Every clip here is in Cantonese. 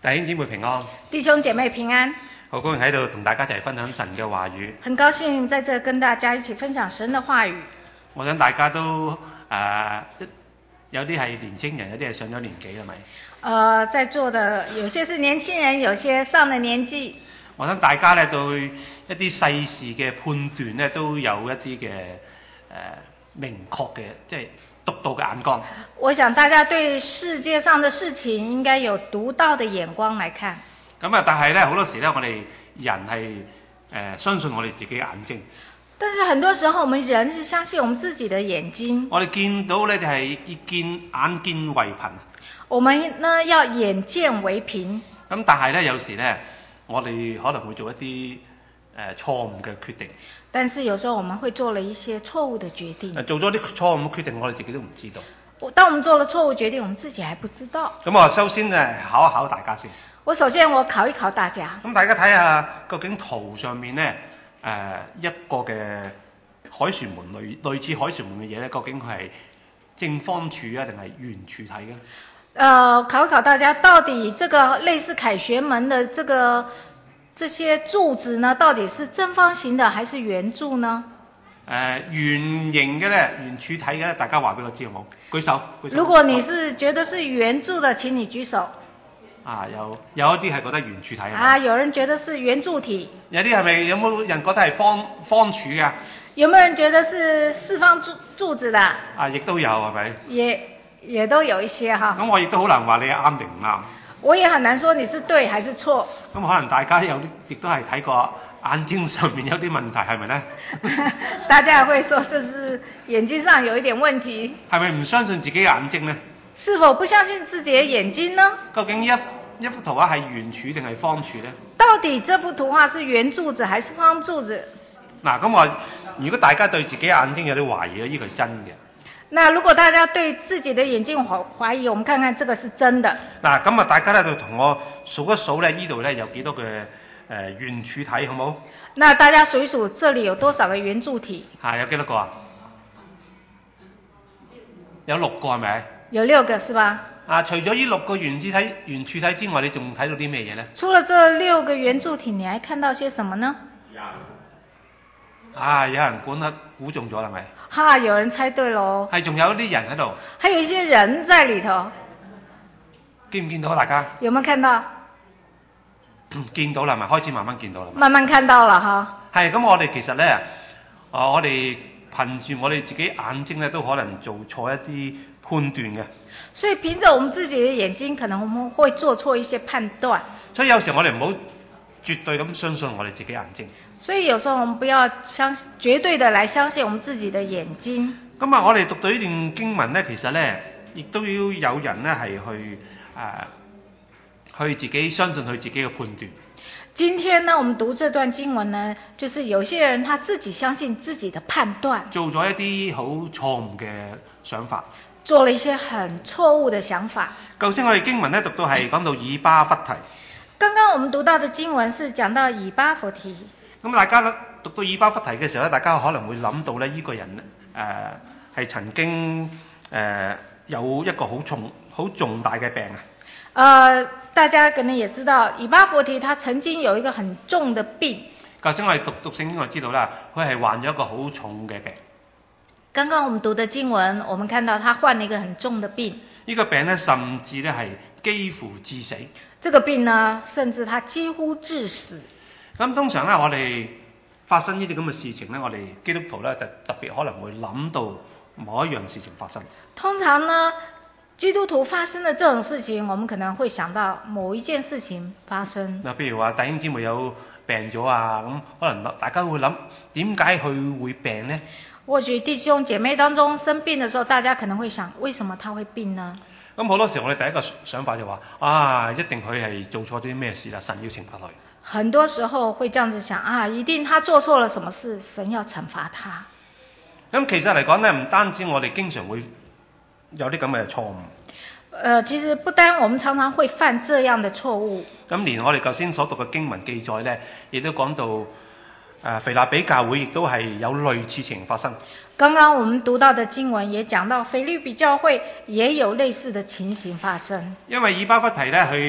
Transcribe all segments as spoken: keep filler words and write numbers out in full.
弟兄姊妹平安， 弟兄姐妹平安。 好高興喺度同大家一齊分享神嘅話語。 很高興在這跟大家一起分享神的話語。 我想大家都誒、呃，有啲係年青人，有啲係上咗年紀係咪？ 呃，在座的有些是年輕人，有些上了年紀。 我想大家咧對一啲世事嘅判斷咧都有一啲嘅誒明確嘅，即係獨到嘅眼光。 我想大家對世界上的事情應該有獨到的眼光來看。 咁啊，但係咧好多時咧，我哋人係誒、呃、相信我哋自己嘅眼睛。 但是很多時候，我們人是相信我們自己的眼睛。 我哋見到咧就係、是、見眼見為憑。 我們呢要眼見為憑。咁但係咧有時咧，我哋可能會做一啲誒錯誤嘅決定。 但是有時候我們會做了一些錯誤的決定。 做咗啲錯誤嘅決定，我哋自己都唔知道。 當我們做了錯誤決定，我們自己還不知道。 咁我首先誒考一考大家先。 我首先我考一考大家。 咁大家睇下究竟圖上面咧誒、呃、一個嘅凱旋門類類似凱旋門嘅嘢咧，究竟佢係正方柱啊定係圓柱體嘅？ 呃，考一考大家，到底這個類似凱旋門的這個這些柱子呢，到底是正方形的還是圓柱呢？ 誒、呃、圓形嘅咧，圓柱體嘅咧，大家話俾我知好冇？舉手，舉手。 如果你是覺得是圓柱的，請你舉手。 啊，有有一啲係覺得圓柱體啊，有人覺得是圓柱體。 有啲係咪有冇人覺得係方方柱㗎？ 有沒有人覺得是四方柱柱子的？ 啊，亦都有係咪？ 也也都有一些哈。 咁我亦都好難話你啱定唔啱。 我也很難說你是對還是錯。 咁可能大家有啲亦都係睇過眼睛上面有啲問題係咪呢？ 大家也會說這是眼睛上有一點問題。 係咪唔相信自己眼睛呢？ 是否不相信自己的眼睛呢？ 究竟一一幅圖畫係圓柱定係方柱呢？ 到底這幅圖畫是圓柱子還是方柱子？ 嗱，咁我如果大家對自己眼睛有啲懷疑咧，呢個係真嘅。 那如果大家對自己的眼睛懷懷疑，我們看看這個是真的。 嗱，咁啊，大家咧就同我數一數咧，呢度咧有幾多嘅誒圓柱體，好冇？ 那大家數一數，這裡有多少個圓柱體？ 係有幾多個啊？有六個係咪？ 有六個是吧？ 啊，除咗呢六個圓柱體、圓柱體之外，你仲睇到啲咩嘢咧？ 除了這六個圓柱體，你還看到些什麼呢？ 啊，有人估得估中咗係咪？ 哈，有人猜對咯。 係，仲有啲人喺度。 還有一些人在裡頭。 見唔見到大家？ 有沒有看到？ 見到啦，咪開始慢慢見到啦。 慢慢看到了哈。 係，咁我哋其實咧，啊，我哋憑住我哋自己眼睛咧，都可能做錯一啲判斷嘅。 所以憑着我們自己的眼睛，可能我們會做錯一些判斷。 所以有時我哋唔好絕對咁相信我哋自己眼睛。 所以有時候我們不要相絕對的來相信我們自己的眼睛。 咁啊，我哋讀到呢段經文咧，其實咧，亦都要有人咧係去誒、呃，去自己相信佢自己嘅判斷。 今天呢，我們讀這段經文呢，就是有些人他自己相信自己的判斷， 做咗一啲好錯誤嘅想法， 做了一些很錯誤的想法。 頭先我哋經文咧讀到係講到以巴弗提。 剛剛我們讀到的經文是講到以巴弗提。咁大家讀到以巴弗提嘅時候咧，大家可能會諗到咧，呢個人誒係、呃、曾經誒、呃、有一個好重好重大嘅病啊。 呃，大家可能也知道，以巴弗提他曾經有一個很重的病。 頭先我哋讀讀聖經我知道啦，佢係患咗一個好重嘅病。 剛剛我們讀的經文，我們看到他患了一個很重的病。 呢個病咧，甚至咧係幾乎致死。 這個病呢，甚至他幾乎致死。 咁通常咧，我哋發生呢啲咁嘅事情咧，我哋基督徒咧特特別可能會諗到某一樣事情發生。 通常呢，基督徒發生的這種事情，我們可能會想到某一件事情發生。 嗱，譬如話弟兄姊妹有病咗啊，咁可能大家會諗點解佢會病呢？ 或許弟兄姐妹當中生病的時候，大家可能會想，為什麼他會病呢？ 咁好多時候我哋第一個想法就話，啊，一定佢係做錯啲咩事啦，神要懲罰佢。 很多時候會這樣子想，啊，一定他做錯了什麼事，神要懲罰他。 咁其實嚟講呢，唔單止我哋經常會有啲咁嘅錯誤。 呃，其實不單我們常常會犯這樣的錯誤。 咁連我哋頭先所讀嘅經文記載呢，亦都講到，誒、呃、腓立比教會亦都係有類似情發生。 剛剛我們讀到的經文也講到，腓立比教會也有類似的情形發生。 因為以巴弗提呢，佢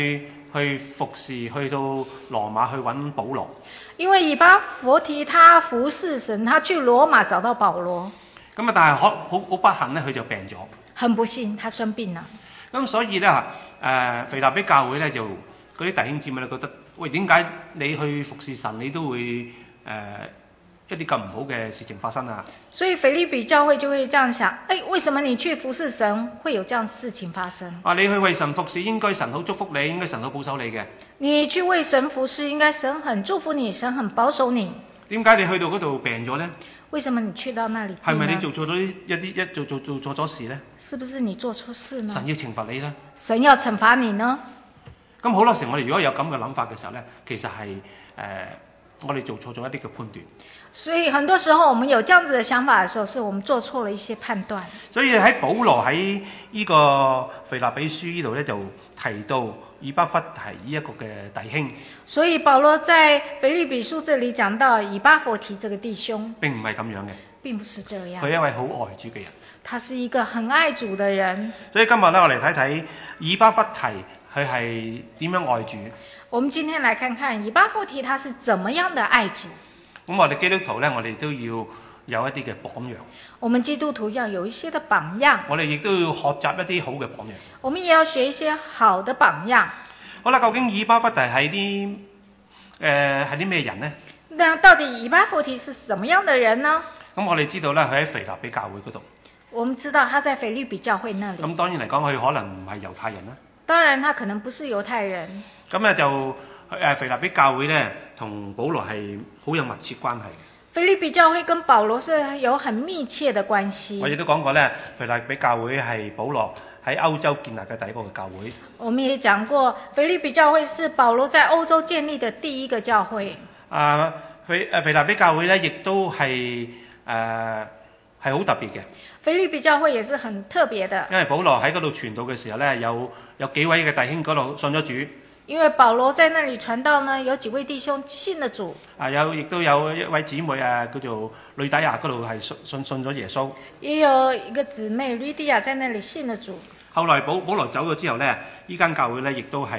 去服侍，去到羅馬去揾保羅。 因為以巴弗提他服侍神，他去羅馬找到保羅。 咁啊，但係好好好不幸咧，佢就病咗。 很不幸，他生病了。 咁所以咧，誒、呃、腓立比教會咧就嗰啲弟兄姊妹咧覺得，喂，點解你去服侍神，你都會誒、呃、一啲咁唔好嘅事情發生啊？ 所以腓立比教會就會這樣想，誒，為什麼你去服侍神會有這樣事情發生？ 啊，你去為神服侍，應該神好祝福你，應該神好保守你嘅。 你去為神服侍，應該神很祝福你，神很保守你。 點解你去到嗰度病咗呢？ 為什麼你去到那裡病呢？ 係咪你做錯咗一啲一做做做錯咗事呢？ 是不是你做錯事呢？ 神要懲罰你呢？ 神要懲罰你呢？ 咁好多時我哋如果有咁嘅諗法嘅時候呢，其實係誒、呃、我哋做錯咗一啲嘅判斷。 所以很多時候我們有這樣子的想法嘅時候，是我們做錯了一些判斷。所以喺保羅喺呢個腓立比書呢度呢，就提到以巴弗提呢一個嘅弟兄。 所以保羅在腓立比書這裡講到以巴弗提這個弟兄， 並唔係咁樣嘅， 並不是這樣。 佢係一位好愛主嘅人， 他是一個很愛主的人。 所以今日呢，我嚟睇睇以巴弗提佢係點樣愛主。 我們今天來看看以巴弗提他是怎麼樣的愛主。 咁我哋基督徒呢，我哋都要有一啲嘅榜樣。 我們基督徒要有一些的榜樣。 我哋亦都要學習一啲好嘅榜樣。 我們也要學一些好的榜樣。 好啦，究竟以巴弗提係啲誒係啲咩人呢？ 那到底以巴弗提是什麼樣的人呢？ 咁我哋知道咧，佢喺腓立比教會嗰度。 我們知道他在腓立比教會那裡。 咁當然嚟講，佢可能唔係猶太人啦。 當然，他可能不是猶太人。 咁咧就誒腓立比教會咧，同保羅係好有密切關係。 腓立比教會跟保羅是有很密切的關係。 我亦都講過咧，腓立比教會係保羅喺歐洲建立嘅第一個嘅教會。 我們也講過，腓立比教會是保羅在歐洲建立的第一個教會。 啊，腓誒腓立比教會咧，亦都係誒係好特別嘅。 腓立比教會也是很特別的。 因為保羅喺嗰度傳道嘅時候咧，有有幾位嘅弟兄嗰度信咗主。 因為保羅在那裡傳道呢，有幾位弟兄信了主。啊， 有亦都有一位姊妹啊，叫做呂底亞嗰度係信信信咗耶穌。 也有一個姊妹呂底亞在那裡信了主。後來保保羅走咗之後咧，呢間教會咧亦都係誒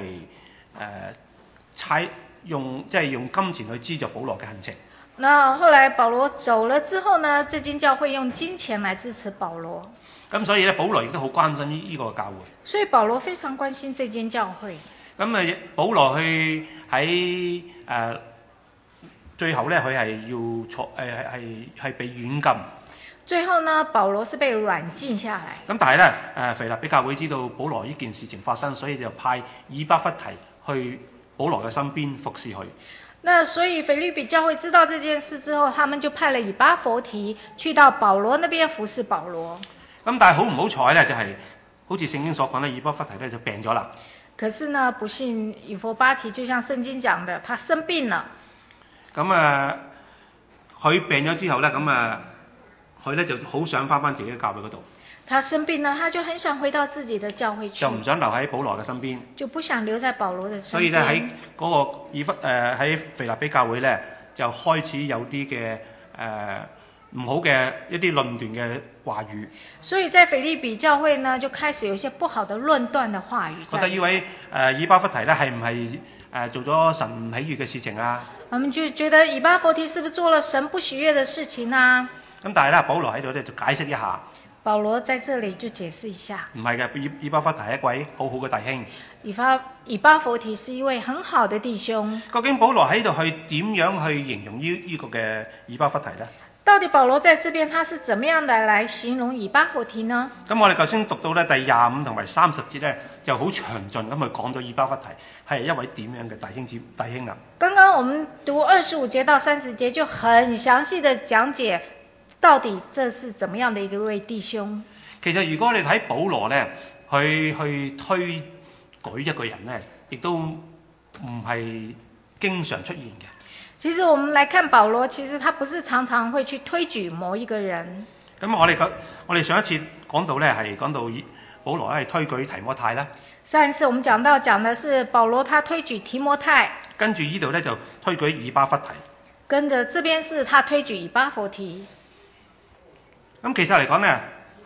採用即係、就是、用金錢去資助保羅嘅行程。 那後來保羅走了之後呢，這間教會用金錢來支持保羅。 咁所以咧，保羅亦都好關心呢呢個教會。 所以保羅非常關心這間教會。咁啊，保羅去喺誒最後咧，佢係要坐誒係係被軟禁。 最後呢，保羅是被軟禁下來。 咁但係咧，誒腓立比教會知道保羅呢件事情發生，所以就派以巴弗提去保羅嘅身邊服侍佢。 那所以腓立比教會知道這件事之後，他們就派了以巴弗提去到保羅那邊服侍保羅。 咁但係好唔好彩咧，就係、是、好似聖經所講咧，以巴弗提咧就病咗啦。 可是呢，不幸以弗巴提就像聖經講的，他生病了。 咁啊，佢病咗之後咧，咁啊，佢咧就好想翻返自己嘅教會嗰度。 他生病了，他就很想回到自己的教會去。 就唔想留喺保羅嘅身邊。 就不想留在保羅的身邊。 所以咧喺嗰個以弗誒喺腓立比教會咧，就開始有啲嘅誒唔好嘅一啲論斷嘅話語。 所以在腓立比教會呢，就開始有一些不好的論斷的話語。 覺得呢位誒以巴弗提咧係唔係誒做咗神唔喜悅嘅事情啊？ 我們就覺得以巴弗提是不是做了神不喜悅的事情啊？ 咁但係咧，保羅喺度咧就解釋一下。 保羅在這裡就解釋一下。唔係嘅，以以巴弗提係一位好好嘅弟兄。 以巴以巴弗提是一位很好的弟兄。 究竟保羅喺度去點樣去形容呢呢個嘅以巴弗提呢？ 到底保羅在這邊他是怎麼樣的來形容以巴弗提呢？ 咁我哋頭先讀到咧第廿五同埋三十節咧，就好詳盡咁去講咗以巴弗提係一位點樣嘅弟兄子弟兄啊。 剛剛我們讀二十五節到三十節就很詳細的講解。到底這是怎麼樣的一位弟兄？ 其實如果你睇保羅呢，去去推舉一個人呢，亦都唔係經常出現嘅。 其實我們來看保羅，其實他不是常常會去推舉某一個人。 咁我哋講，我哋上一次講到呢，係講到保羅係推舉提摩太啦。 上一次我們講到講的是保羅他推舉提摩太。 跟住呢度呢，就推舉以巴弗提。跟着這邊是他推舉以巴弗提。 咁其實嚟講呢，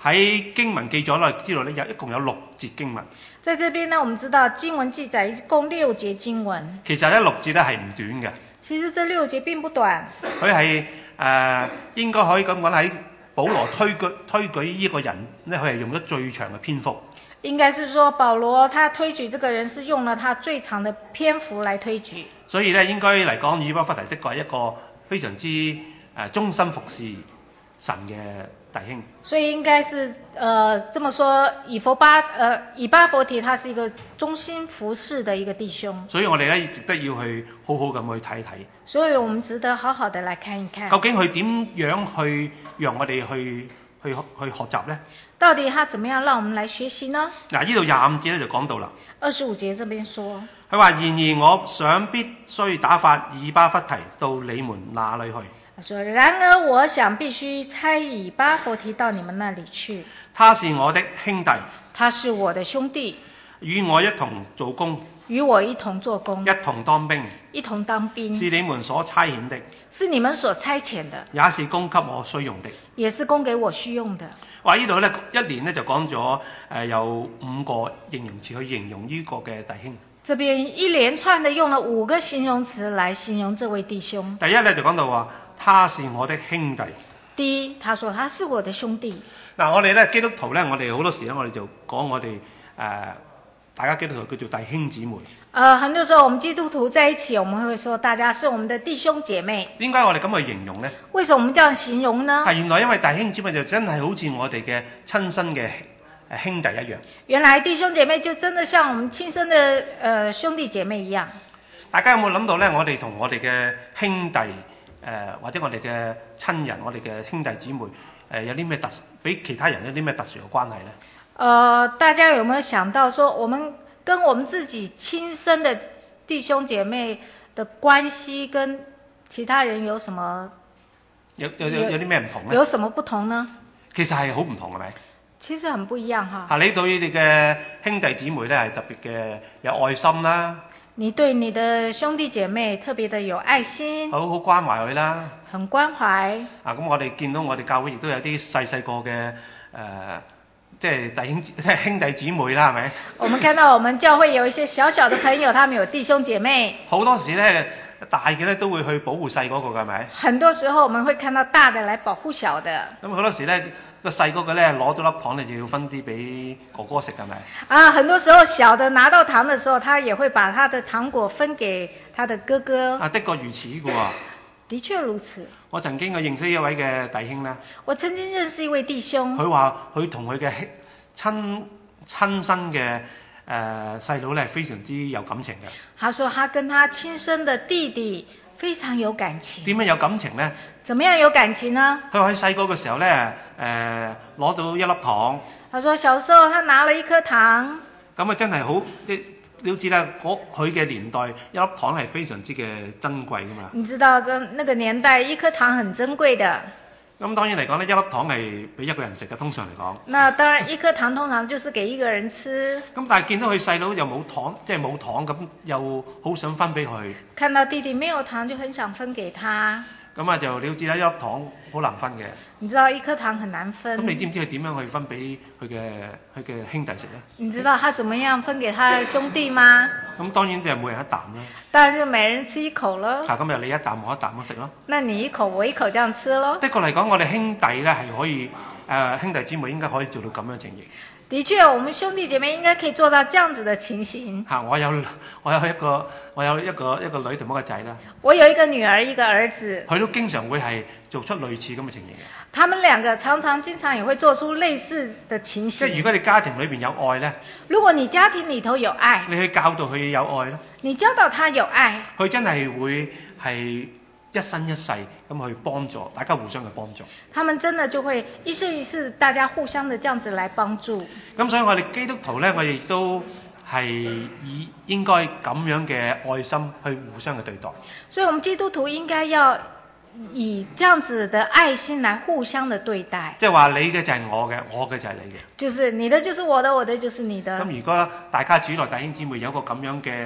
喺經文記咗啦，知道咧有一共有六節經文。 在這邊呢，我們知道經文記載一共六節經文。 其實咧六節咧係唔短嘅。 其實這六節並不短。 佢係誒應該可以咁講，喺保羅推舉推舉呢個人咧，佢係用咗最長嘅篇幅。 應該是說保羅他推舉這個人是用了他最長的篇幅來推舉。所以咧應該嚟講，以巴弗提的確係一個非常之誒忠心服侍神嘅弟兄。 所以應該是，呃，這麼說，以弗巴，呃，以巴弗提他是一個忠心服侍的一個弟兄。所以我哋咧值得要去好好咁去睇睇。所以我們值得好好的來看一看。 究竟佢點樣去讓我哋去去去學習呢？ 到底他怎麼樣讓我們來學習呢？ 嗱，呢度廿五節咧就講到啦。 二十五節這邊說。 佢話：然而我想必須打發以巴弗提到你們那裡去。 說，然而我想必須差以巴弗提到你們那裡去。 他是我的兄弟。 他是我的兄弟。 與我一同做工。 與我一同做工。 一同當兵。 一同當兵。 是你們所差遣的。 是你們所差遣的。 也是供給我需用的。 也是供給我需用的。 話呢度咧一年咧就講咗誒有五個形容詞去形容呢個嘅弟兄。 這邊一連串的用了五個形容詞來形容這位弟兄。 第一咧就講到話，他是我的兄弟。 第一，他說他是我的兄弟。 嗱，我哋咧基督徒咧，我哋好多時咧，我哋就講我哋誒、呃、大家基督徒叫做弟兄姊妹。 呃，很多時候我們基督徒在一起，我們會說大家是我們的弟兄姐妹。 點解我哋咁去形容呢？ 為什麼我們這樣形容呢？ 係原來因為弟兄姊妹就真係好似我哋嘅親生嘅兄弟一樣。 原來弟兄姐妹就真的像我們親生的呃兄弟姐妹一樣。 大家有冇諗到呢？我哋同我哋嘅兄弟誒、呃，或者我哋嘅親人，我哋嘅兄弟姊妹誒、呃，有啲咩特比其他人有啲咩特殊嘅關係呢？ 呃，大家有沒有想到說，我們跟我們自己親生的弟兄姐妹的關係，跟其他人有什麼有有有有啲咩唔同呢？ 有什麼不同呢？ 其實係好唔同，係咪？ 其實很不一樣哈。 嚇，你對你哋嘅兄弟姊妹咧係特別嘅有愛心啦。 你對你的兄弟姐妹特別的有愛心。好好關懷佢啦。 很關懷。 啊，咁我哋見到我哋教會亦都有啲細細個嘅誒，即係弟兄即係兄弟姊妹啦，係咪？我們看到我們教會有一些小小的朋友，他們有弟兄姐妹。好多時咧。大嘅咧都會去保護細嗰個㗎，係咪？很多時候我們會看到大的來保護小的。咁好多時咧個細嗰個咧攞咗粒糖，你就要分啲俾哥哥食，係咪？啊，很多時候小的拿到糖的時候，他也會把他的糖果分給他的哥哥。啊，的確如此㗎喎。的確如此。我曾經我認識一位嘅弟兄咧。我曾經認識一位弟兄。佢話佢同佢嘅親親生嘅。誒細佬咧非常之有感情嘅。他說他跟他親生的弟弟非常有感情。點樣有感情呢？怎麼樣有感情呢？佢話喺細個嘅時候咧，誒攞到一粒糖。他說小時候他拿了一顆糖。咁啊真係好，即係你都知啦，佢嘅年代一粒糖係非常之嘅珍貴㗎嘛。你知道嘅那個年代一顆糖很珍貴的。咁當然嚟講呢，一粒糖係俾一個人食嘅，通常嚟講。那當然，一顆糖通常就是給一個人吃。咁但係見到佢細佬又冇糖，即係冇糖咁，又好想分俾佢。看到弟弟沒有糖，就很想分給他。咁啊就了解啦，一粒糖好難分嘅。你知道一顆糖很難分。咁你知唔知佢點樣去分俾佢嘅佢嘅兄弟食呢？你知道他怎麼樣分給他的兄弟嗎？咁當然就係每人一啖啦。當然就每人吃一口咯。嚇，咁又你一啖我一啖咁食咯。那你一口我一口這樣吃咯。的確嚟講，我哋兄弟咧係可以誒、呃、兄弟姊妹應該可以做到咁樣情形。的確，我們兄弟姐妹應該可以做到這樣子的情形。嚇，我有我有一個我有一個一個女同一個仔啦。我有一個女兒一個兒子。佢都經常會係做出類似咁嘅情形嘅。他們兩個常常經常也會做出類似的情形。即係如果你家庭裏邊有愛咧。如果你家庭裏頭有愛。你去教導佢有愛咧。你教導他有愛。佢真係會係一生一世咁去幫助，大家互相嘅幫助。他們真的就會一生一世，大家互相的這樣子來幫助。咁所以我哋基督徒呢，我哋亦都係以應該咁樣嘅愛心去互相嘅對待。所以我們基督徒應該要以這樣子的愛心來互相的對待。即係話你嘅就係我嘅，我嘅就係你嘅。就是你的就是我的，我的就是你的。咁如果大家主內弟兄姊妹有一個咁樣嘅誒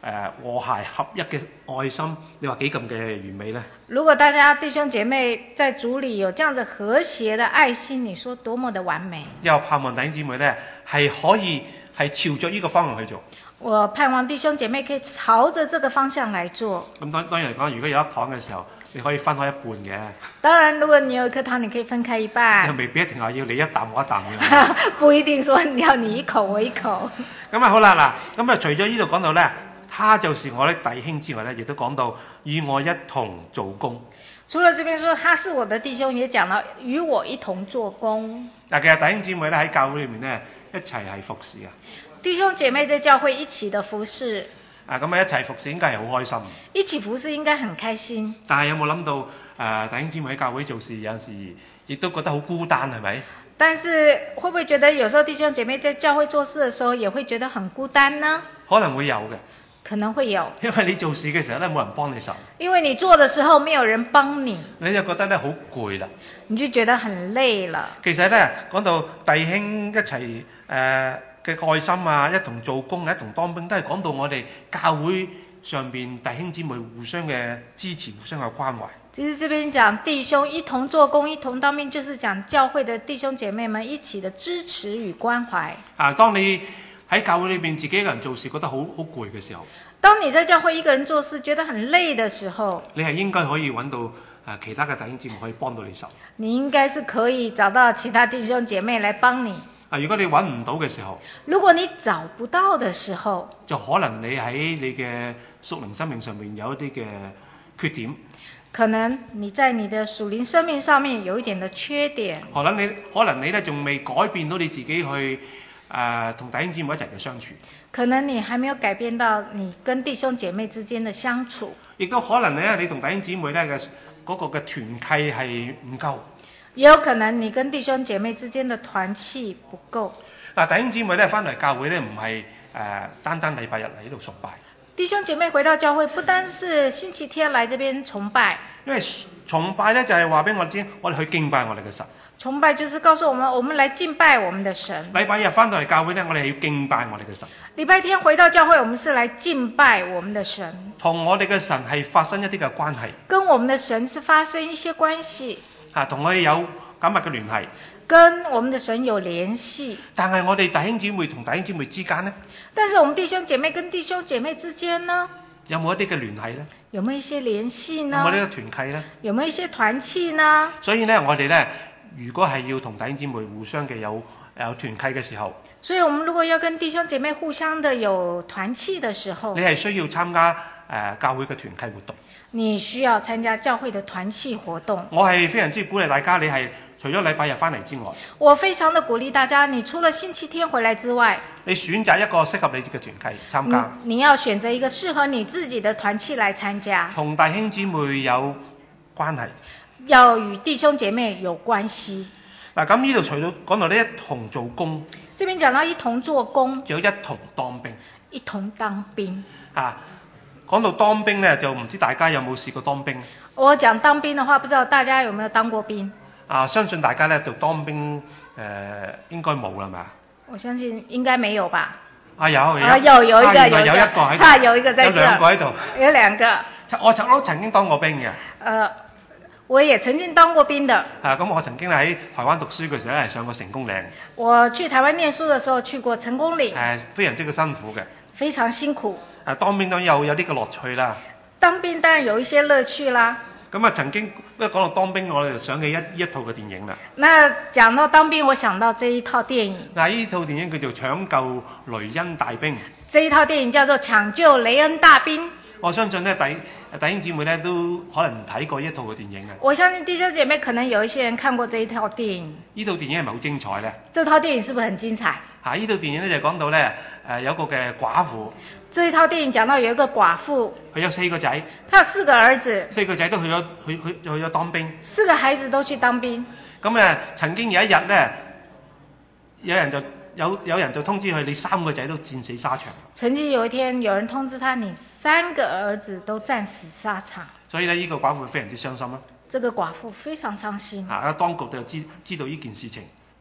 誒和諧合一嘅愛心，你話幾咁嘅完美呢？ 如果大家弟兄姐妹在主裏有這樣子和諧的愛心，你說多麼的完美？ 又盼望弟兄姊妹呢係可以係朝着呢個方向去做。 我盼望弟兄姐妹可以朝着這個方向來做。 咁當當然嚟講，如果有一糖嘅時候，你可以分開一半嘅。 當然，如果你有一顆糖，你可以分開一半。 又未必一定話要你一啖我一啖嘅。 不一定說你要你一口我一口。 咁啊好啦嗱，咁啊除咗呢度講到咧，他就是我的弟兄之外咧，亦都講到與我一同做工。 除了這邊說他是我的弟兄，也講到與我一同做工。 嗱，其實弟兄姊妹咧喺教會裏面咧一齊係服侍啊。 弟兄姐妹在教會一起的服侍。 啊，咁啊一齊服侍應該係好開心。 一起服侍應該很開心。 但係有冇諗到誒、呃、弟兄姊妹喺教會做事有陣時亦都覺得好孤單係咪？ 但是會不會覺得有時候弟兄姐妹在教會做事的時候也會覺得很孤單呢？ 可能會有嘅。 可能會有。 因為你做事嘅時候咧冇人幫你手。 因為你做的時候沒有人幫你。 你就覺得咧好攰啦。 你就覺得很累了。其實咧講到弟兄一齊誒。呃嘅愛心啊，一同做工，一同當兵，都係講到我哋教會上邊弟兄姊妹互相嘅支持，互相嘅關懷。 其實這邊講弟兄一同做工，一同當兵，就是講教會的弟兄姐妹們一起的支持與關懷。 啊，當你喺教會裏邊自己一個人做事，覺得好好攰嘅時候， 當你在教會一個人做事，覺得很累的時候， 你係應該可以揾到誒其他嘅弟兄姊妹可以幫到你手。 你應該是可以找到其他弟兄姐妹來幫你。 啊！如果你揾唔到嘅時候， 如果你找不到的時候， 就可能你喺你嘅屬靈生命上面有一啲嘅缺點。 可能你在你的屬靈生命上面有一點的缺點。 可能你可能你咧仲未改變到你自己去誒同弟兄姊妹一齊嘅相處。可能你還沒有改變到你跟弟兄姐妹之間的相處。 亦都可能咧，你同弟兄姊妹咧嘅嗰個嘅團契係唔夠。 也有可能你跟弟兄姐妹之間的團契不夠。 嗱，弟兄姊妹咧翻嚟教會咧唔係誒單單禮拜日嚟呢度崇拜。 弟兄姐妹回到教會，不單是星期天來這邊崇拜。 因為崇拜咧就係話俾我知，我哋去敬拜我哋嘅神。 崇拜就是告訴我們，我們來敬拜我們的神。 禮拜日翻到嚟教會咧，我哋係要敬拜我哋嘅神。 禮拜天回到教會，我們是來敬拜我們的神。 同我哋嘅神係發生一啲嘅關係。 跟我們的神是發生一些關係。 啊，同我哋有緊密嘅聯繫， 跟我們的神有聯繫。 但係我哋弟兄姊妹同弟兄姊妹之間呢？ 但是我們弟兄姐妹跟弟兄姐妹之間呢？ 有冇一啲嘅聯繫呢？ 有冇一些聯繫呢？ 有冇呢個團契呢？ 有冇一些團契呢？ 所以呢，我哋呢，如果係要同弟兄姊妹互相嘅有有團契嘅時候， 所以我們如果要跟弟兄姐妹互相的有團契的時候， 你係需要參加誒、呃、教會嘅團契活動。 你需要參加教會的團契活動。 我係非常之鼓勵大家，你係除咗禮拜日翻嚟之外， 我非常的鼓勵大家，你除了星期天回來之外， 你選擇一個適合你嘅團契參加。 你要選擇一個適合你自己的團契來參加。 同弟兄姊妹有關係。 要與弟兄姐妹有關係。 嗱，咁呢度除咗講到呢一同做工， 這邊講到一同做工， 仲有一同當兵。 一同當兵。 啊。講到當兵呢，就唔知大家有冇試過當兵？ 我講當兵的話，不知道大家有沒有當過兵？ 啊，相信大家呢，就當兵誒、呃，應該冇啦嘛。 我相信應該沒有吧。 啊有， 啊有有一個、啊、有一個喺度，啊有一個在這，有兩個喺度，有兩個。 我曾都曾經當過兵嘅。誒、 呃，我也曾經當過兵的。啊， 咁我曾經喺台灣讀書嘅時候係上過成功嶺。 我去台灣念書嘅時候去過成功嶺。誒、 啊，非常之嘅辛苦嘅。 非常辛苦。啊， 當兵當然有有啲嘅樂趣啦。 當兵當然有一些樂趣啦。 咁啊，曾經不過講到當兵，我哋就想起一一套嘅電影啦。 那講到當兵，我想到這一套電影。嗱， 呢套電影叫做《搶救雷恩大兵》。 這一套電影叫做《搶救雷恩大兵》。 我相信呢，弟弟兄姊妹呢都可能睇過一套嘅電影嘅。 我相信弟兄姐妹可能有一些人看過這一套電影。呢套電影係咪好精彩呢？ 這套電影是不是很精彩？ 嚇！呢套電影咧就講到咧，誒有個嘅寡婦。 這一套電影講到有一個寡婦。 佢有四個仔。 他有四個兒子。四個仔都去咗去去去咗當兵。 四個孩子都去當兵。咁誒，曾經有一日咧，有人就有有人就通知佢，你三個仔都戰死沙場。曾經有一天，有人通知他，你三個兒子都戰死沙場。所以咧，呢個寡婦非常之傷心啦。這個寡婦非常傷心。啊！當局就知知道呢件事情。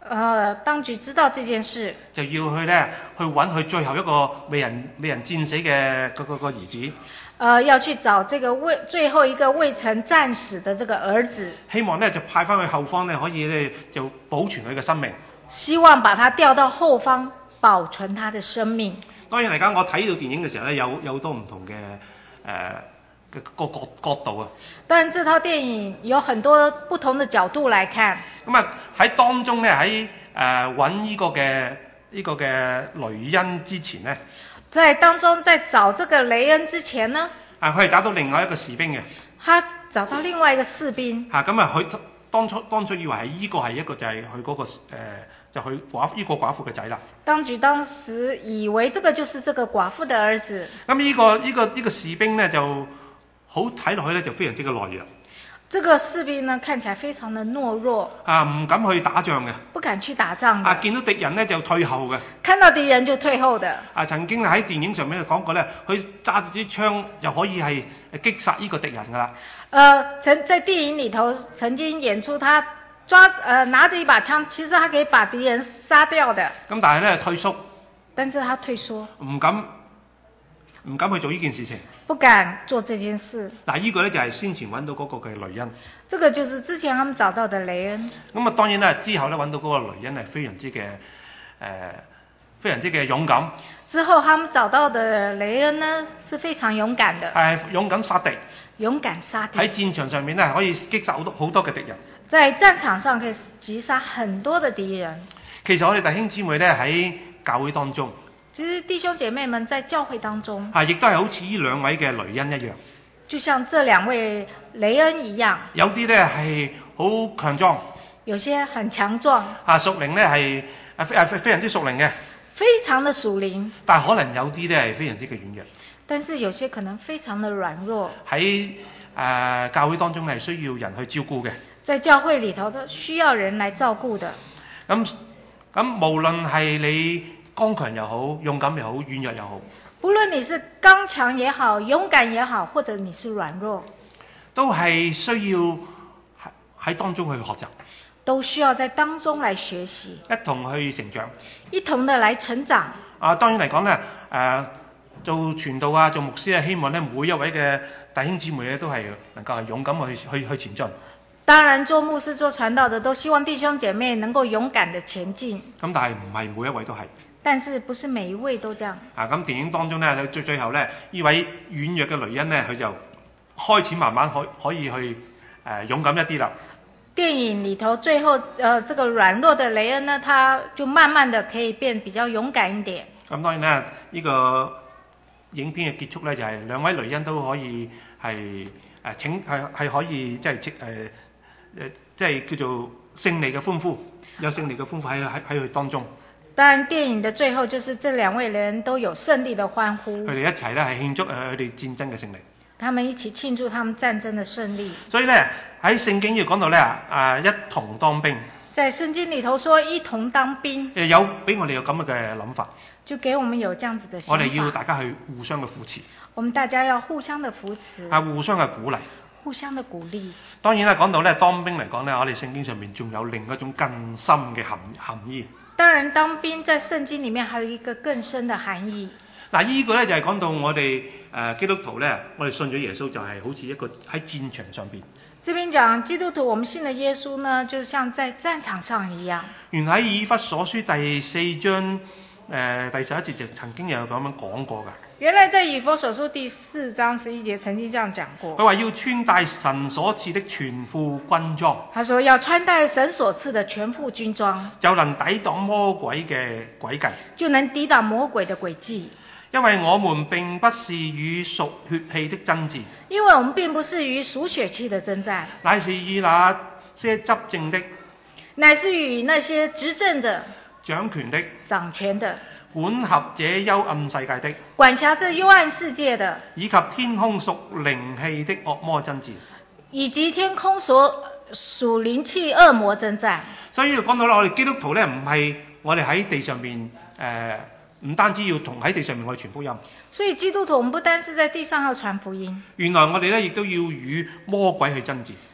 呃，當局知道這件事， 就要去咧去揾佢最後一個未人未人戰死嘅嗰個個兒子。 呃，要去找這個未最後一個未曾戰死的這個兒子。 希望咧就派翻去後方咧，可以咧就保存佢嘅生命。 希望把他調到後方，保存他的生命。 當然嚟講，我睇到電影嘅時候咧，有有好多唔同嘅誒嘅個角角度啊。 當然，這套電影有很多不同的角度來看。 咁啊喺當中咧，喺誒揾呢個嘅呢個嘅雷恩之前咧， 在當中在找這個雷恩之前呢， 啊佢係找到另外一個士兵嘅。 他找到另外一個士兵。 嚇咁啊，佢當初當初以為係呢個係一個就係佢嗰個誒。呃就佢寡呢個寡婦嘅仔啦。 當局當時以為這個就是這個寡婦的兒子。 咁呢、這個呢、這個呢、這個士兵呢，就好睇落去咧就非常之嘅懦弱。 這個士兵呢看起來非常的懦弱。 啊，唔敢去打仗嘅。 不敢去打仗。 啊，見到敵人呢就退後嘅。 看到敵人就退後的。啊， 曾經喺電影上面講過咧，佢揸住支槍就可以係擊殺呢個敵人㗎啦。 呃，曾在電影裡頭曾經演出他。抓呃拿着一把槍，其實他可以把敵人殺掉的。 咁但係咧退縮。 但是他退縮。唔敢唔敢去做呢件事情。 不敢做這件事。 嗱，呢個咧就係先前揾到嗰個嘅雷恩。 這個就是之前他們找到的雷恩。 咁啊當然啦，之後咧揾到嗰個雷恩係非常之嘅誒、呃，非常之嘅勇敢。 之後他們找到的雷恩呢是非常勇敢的。 係勇敢殺敵。勇敢殺敵。 喺戰場上面咧可以擊殺好多好多嘅敵人。 在戰場上可以擊殺很多的敵人。 其實我哋弟兄姊妹咧喺教會當中， 其實弟兄姐妹們在教會當中， 啊，亦都係好似呢兩位嘅雷恩一樣， 就像這兩位雷恩一樣。 有啲咧係好強壯， 有些很強壯。 啊，屬靈咧係啊非啊非常之屬靈嘅， 非常的屬靈。 但係可能有啲咧係非常之嘅軟弱。 但是有些可能非常的軟弱。 喺誒、呃、教會當中係需要人去照顧嘅。 在教會裡頭都需要人來照顧的。咁咁無論係你剛強又好，勇敢又好，軟弱又好。 不論你是剛強也好，勇敢也好，或者你是軟弱， 都係需要喺當中去學習。 都需要在當中來學習。 一同去成長。 一同的來成長。 啊，當然嚟講咧，誒、呃、做傳道啊，做牧師啊，希望咧每一位嘅弟兄姊妹咧都係能夠係勇敢去去去前進。 當然做牧師做傳道的都希望弟兄姐妹能夠勇敢的前進。 咁但係唔係每一位都係。 但是不是每一位都這樣。 啊，咁電影當中咧，最最後咧，呢位軟弱嘅雷恩咧，佢就開始慢慢可可以去誒、呃、勇敢一啲啦。 電影裡頭最後，呃，這個軟弱的雷恩呢，他就慢慢的可以變比較勇敢一點。咁當然咧，呢個影片嘅結束咧，就係兩位雷恩都可以係誒請係係可以即係誒。誒，即係叫做勝利嘅歡呼，有勝利嘅歡呼喺喺喺佢當中。 當然，電影的最後就是這兩位人都有勝利的歡呼。 佢哋一齊咧係慶祝誒佢哋戰爭嘅勝利。 他們一起慶祝他們戰爭的勝利。 所以咧喺聖經要講到咧啊，一同當兵。 在聖經裡頭說一同當兵。 誒有俾我哋有咁嘅諗法。 就給我們有這樣子的想法。 我哋要大家去互相嘅扶持。 我們大家要互相的扶持。 係互相嘅鼓勵。 互相的鼓勵。當然啦，講到咧當兵嚟講咧，我哋聖經上面仲有另一種更深嘅含含義。 當然，當兵在聖經裡面還有一個更深的含義。 嗱，呢個咧就係講到我哋誒基督徒咧，我哋信咗耶穌就係好似一個喺戰場上邊。 這邊講基督徒，我們信的耶穌呢，就像在戰場上一樣。 原喺以弗所書第四章誒、呃、第十一節就曾經有咁樣講過㗎。 原來在以弗所書第四章十一節曾經這樣講過。 佢話要穿戴神所賜的全副軍裝。 他說要穿戴神所賜的全副軍裝， 就能抵擋魔鬼嘅詭計。 就能抵擋魔鬼的詭計。 因為我們並不是與屬血氣的爭戰。 因為我們並不是與屬血氣的爭戰。 乃是與那些執政的。 乃是與那些執政的。 掌權的。 掌權的。 管轄這幽暗世界的， 管轄這幽暗世界的， 以及天空屬靈氣的惡魔爭戰， 以及天空所屬靈氣惡魔爭戰。所以講到啦，我哋基督徒咧，唔係我哋喺地上面誒，唔單止要同喺地上面去傳福音。 所以基督徒，我們不單是在地上要傳福音。 原來我哋咧亦都要與魔鬼去爭戰。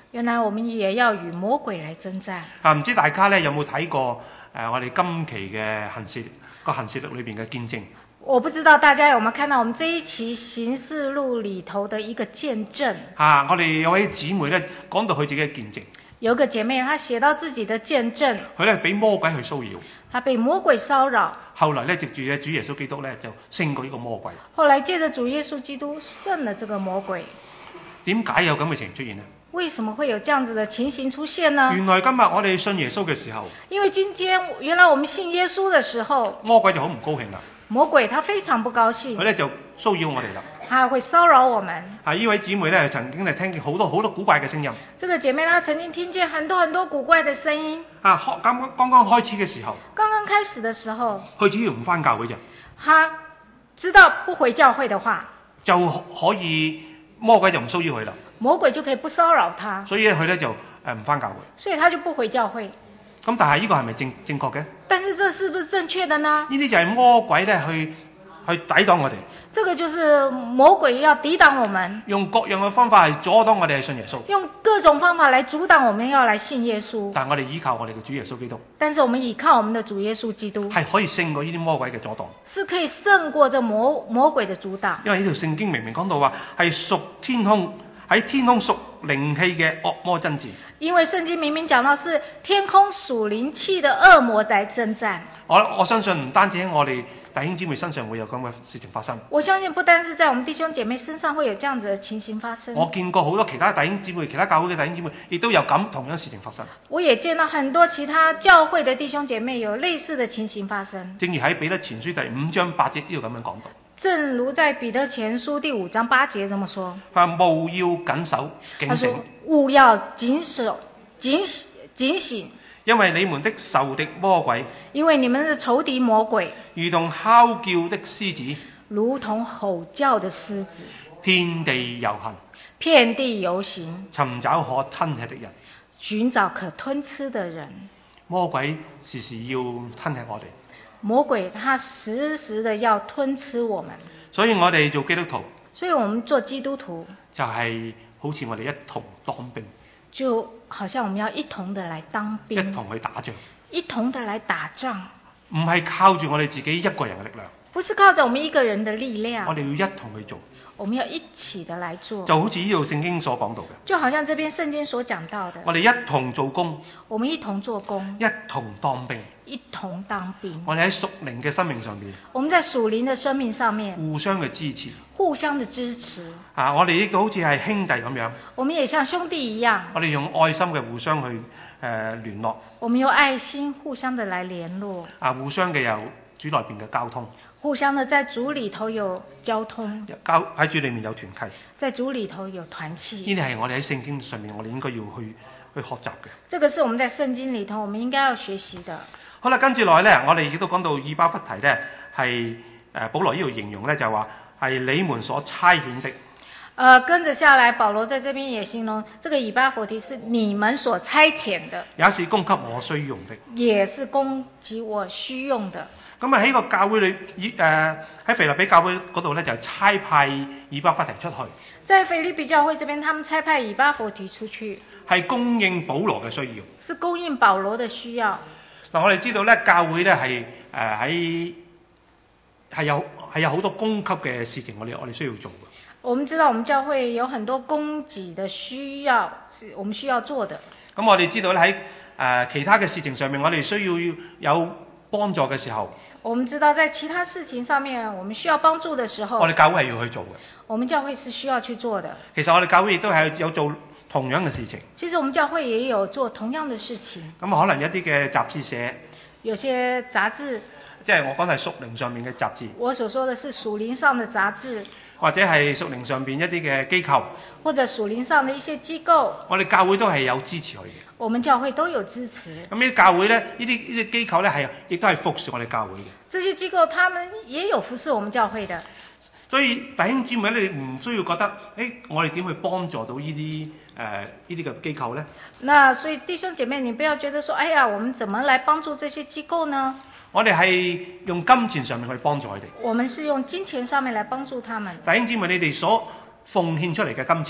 原來我們也要與魔鬼來征戰。 啊，唔知大家咧有冇睇過誒、呃、我哋今期嘅行事個行事錄裏邊嘅見證？ 我不知道大家有沒有看到我們這一期行事錄裏頭的一個見證。 啊，我哋有位姊妹咧講到佢自己嘅見證。 有個姐妹，她寫到自己的見證。 佢咧俾魔鬼去騷擾。 她被魔鬼騷擾。後來咧藉住嘅主耶穌基督咧就勝過呢個魔鬼。 後來借着主耶穌基督勝了這個魔鬼。 點解有咁嘅情形出現呢？ 為什麼會有這樣子的情形出現呢？ 原來今日我哋信耶穌嘅時候， 因為今天原來我們信耶穌的時候， 魔鬼就好唔高興啦。 魔鬼他非常不高興， 佢咧就騷擾我哋啦。 他會騷擾我們。 啊，呢位姊妹咧曾經係聽見好多好多古怪嘅聲音。 這個姐妹她曾經聽見很多很多古怪的聲音。 啊，剛剛剛剛開始嘅時候， 剛剛開始的時候， 佢只要唔返教會啫。 他知道不回教會的話， 就可以魔鬼就唔騷擾佢啦。 魔鬼就可以不騷擾他， 所以佢咧就誒唔返教會， 所以他就不回教會。 咁但係呢個係咪正正確嘅？ 但是這是不是正確的呢？ 呢啲就係魔鬼咧去去抵擋我哋。 這個就是魔鬼要抵擋我們， 用各樣嘅方法係阻擋我哋去信耶穌。 用各種方法來阻擋我們要來信耶穌。 但係我哋依靠我哋嘅主耶穌基督。 但是我們依靠我們的主耶穌基督， 係可以勝過呢啲魔鬼嘅阻擋。 是可以勝過這魔魔鬼的阻擋。 因為呢條聖經明明講到話係屬天空。喺天空屬靈氣嘅惡魔爭戰， 因為聖經明明講到是天空屬靈氣的惡魔在征戰。 我我相信唔單止喺我哋弟兄姊妹身上會有咁嘅事情發生。 我相信不單是在我們弟兄姐妹身上會有這樣子的情形發生。 我見過好多其他弟兄姊妹、其他教會嘅弟兄姊妹，亦都有咁同樣事情發生。 我也見到很多其他教會的弟兄姐妹有類似的情形發生。 正如喺彼得前書第五章八節呢度咁樣講到。 正如在彼得前書第五章八節這麼說， 他說務要謹守警醒， 務要謹守警警醒， 因為你們的仇敵魔鬼， 因為你們的仇敵魔鬼， 如同哮叫的獅子， 如同吼叫的獅子， 遍地遊行， 遍地遊行， 尋找可吞吃的人， 尋找可吞吃的人。 魔鬼時時要吞吃我哋。 魔鬼他時時的要吞吃我們， 所以我哋做基督徒， 所以我們做基督徒就係好似我哋一同當兵， 就好像我們要一同的來當兵， 一同去打仗， 一同的來打仗， 唔係靠住我哋自己一個人嘅力量， 不是靠着我們一個人的力量， 我哋要一同去做。 我們要一起的來做， 就好似呢度聖經所講到嘅， 就好像這邊聖經所講到的， 我哋一同做工， 我們一同做工， 一同當兵， 一同當兵。 我哋喺屬靈嘅生命上面， 我們在屬靈的生命上面互相嘅支持， 互相的支持。 啊，我哋呢個好似係兄弟咁樣， 我們也像兄弟一樣， 我哋用愛心嘅互相去誒、呃、聯絡， 我們用愛心互相的來聯絡， 啊，互相嘅有主內邊嘅交通。 互相的在主裏頭有交通， 交喺主裏面有團契， 在主裏頭有團契。 呢啲係我哋喺聖經上面，我哋應該要去去學習嘅。 這個是我們在聖經裏頭，我們應該要學習的。 好啦，跟住落嚟咧，我哋亦都講到以巴弗提咧，係誒保羅呢度形容咧，就話係你們所差遣的。 呃，跟着下來，保羅在這邊也形容，這個以巴弗提是你們所差遣的， 也是供給我需用的， 也是供給我需用的。 咁啊喺個教會裏，以誒喺腓立比教會嗰度咧，就差派以巴弗提出去。 在腓立比教會這邊，他們差派以巴弗提出去， 係供應保羅嘅需要。 是供應保羅的需要。 嗱，我哋知道咧，教會咧係誒喺係有係有好多供給嘅事情，我哋我哋需要做嘅。 我們知道，我們教會有很多供給的需要，是我們需要做的。 咁我哋知道咧喺誒其他嘅事情上面，我哋需要有幫助嘅時候， 我們知道在其他事情上面，我們需要幫助的時候， 我哋教會係要去做嘅。 我們教會是需要去做的。 其實我哋教會亦都係有做同樣嘅事情。 其實我們教會也有做同樣的事情。 咁可能一啲嘅雜誌社， 有些雜誌， 即係我講係屬靈上面嘅雜誌。 我所說的是屬靈上的雜誌，或者係屬靈上邊一啲嘅機構， 或者屬靈上的一些機構。 我哋教會都係有支持佢嘅。 我們教會都有支持。 咁呢啲教會咧，呢啲呢啲機構咧係亦都係服侍我哋教會嘅。 這些機構，他們也有服侍我們教會的。 所以弟兄姊妹，你唔需要覺得，誒，我哋點去幫助到呢啲誒呢啲嘅機構咧？ 那所以弟兄姐妹，你不要覺得說，哎呀，我們怎麼來幫助這些機構呢？ 我哋係用金錢上面去幫助佢哋。 我們是用金錢上面來幫助他們。 弟兄姊妹，你哋所奉獻出嚟嘅金錢，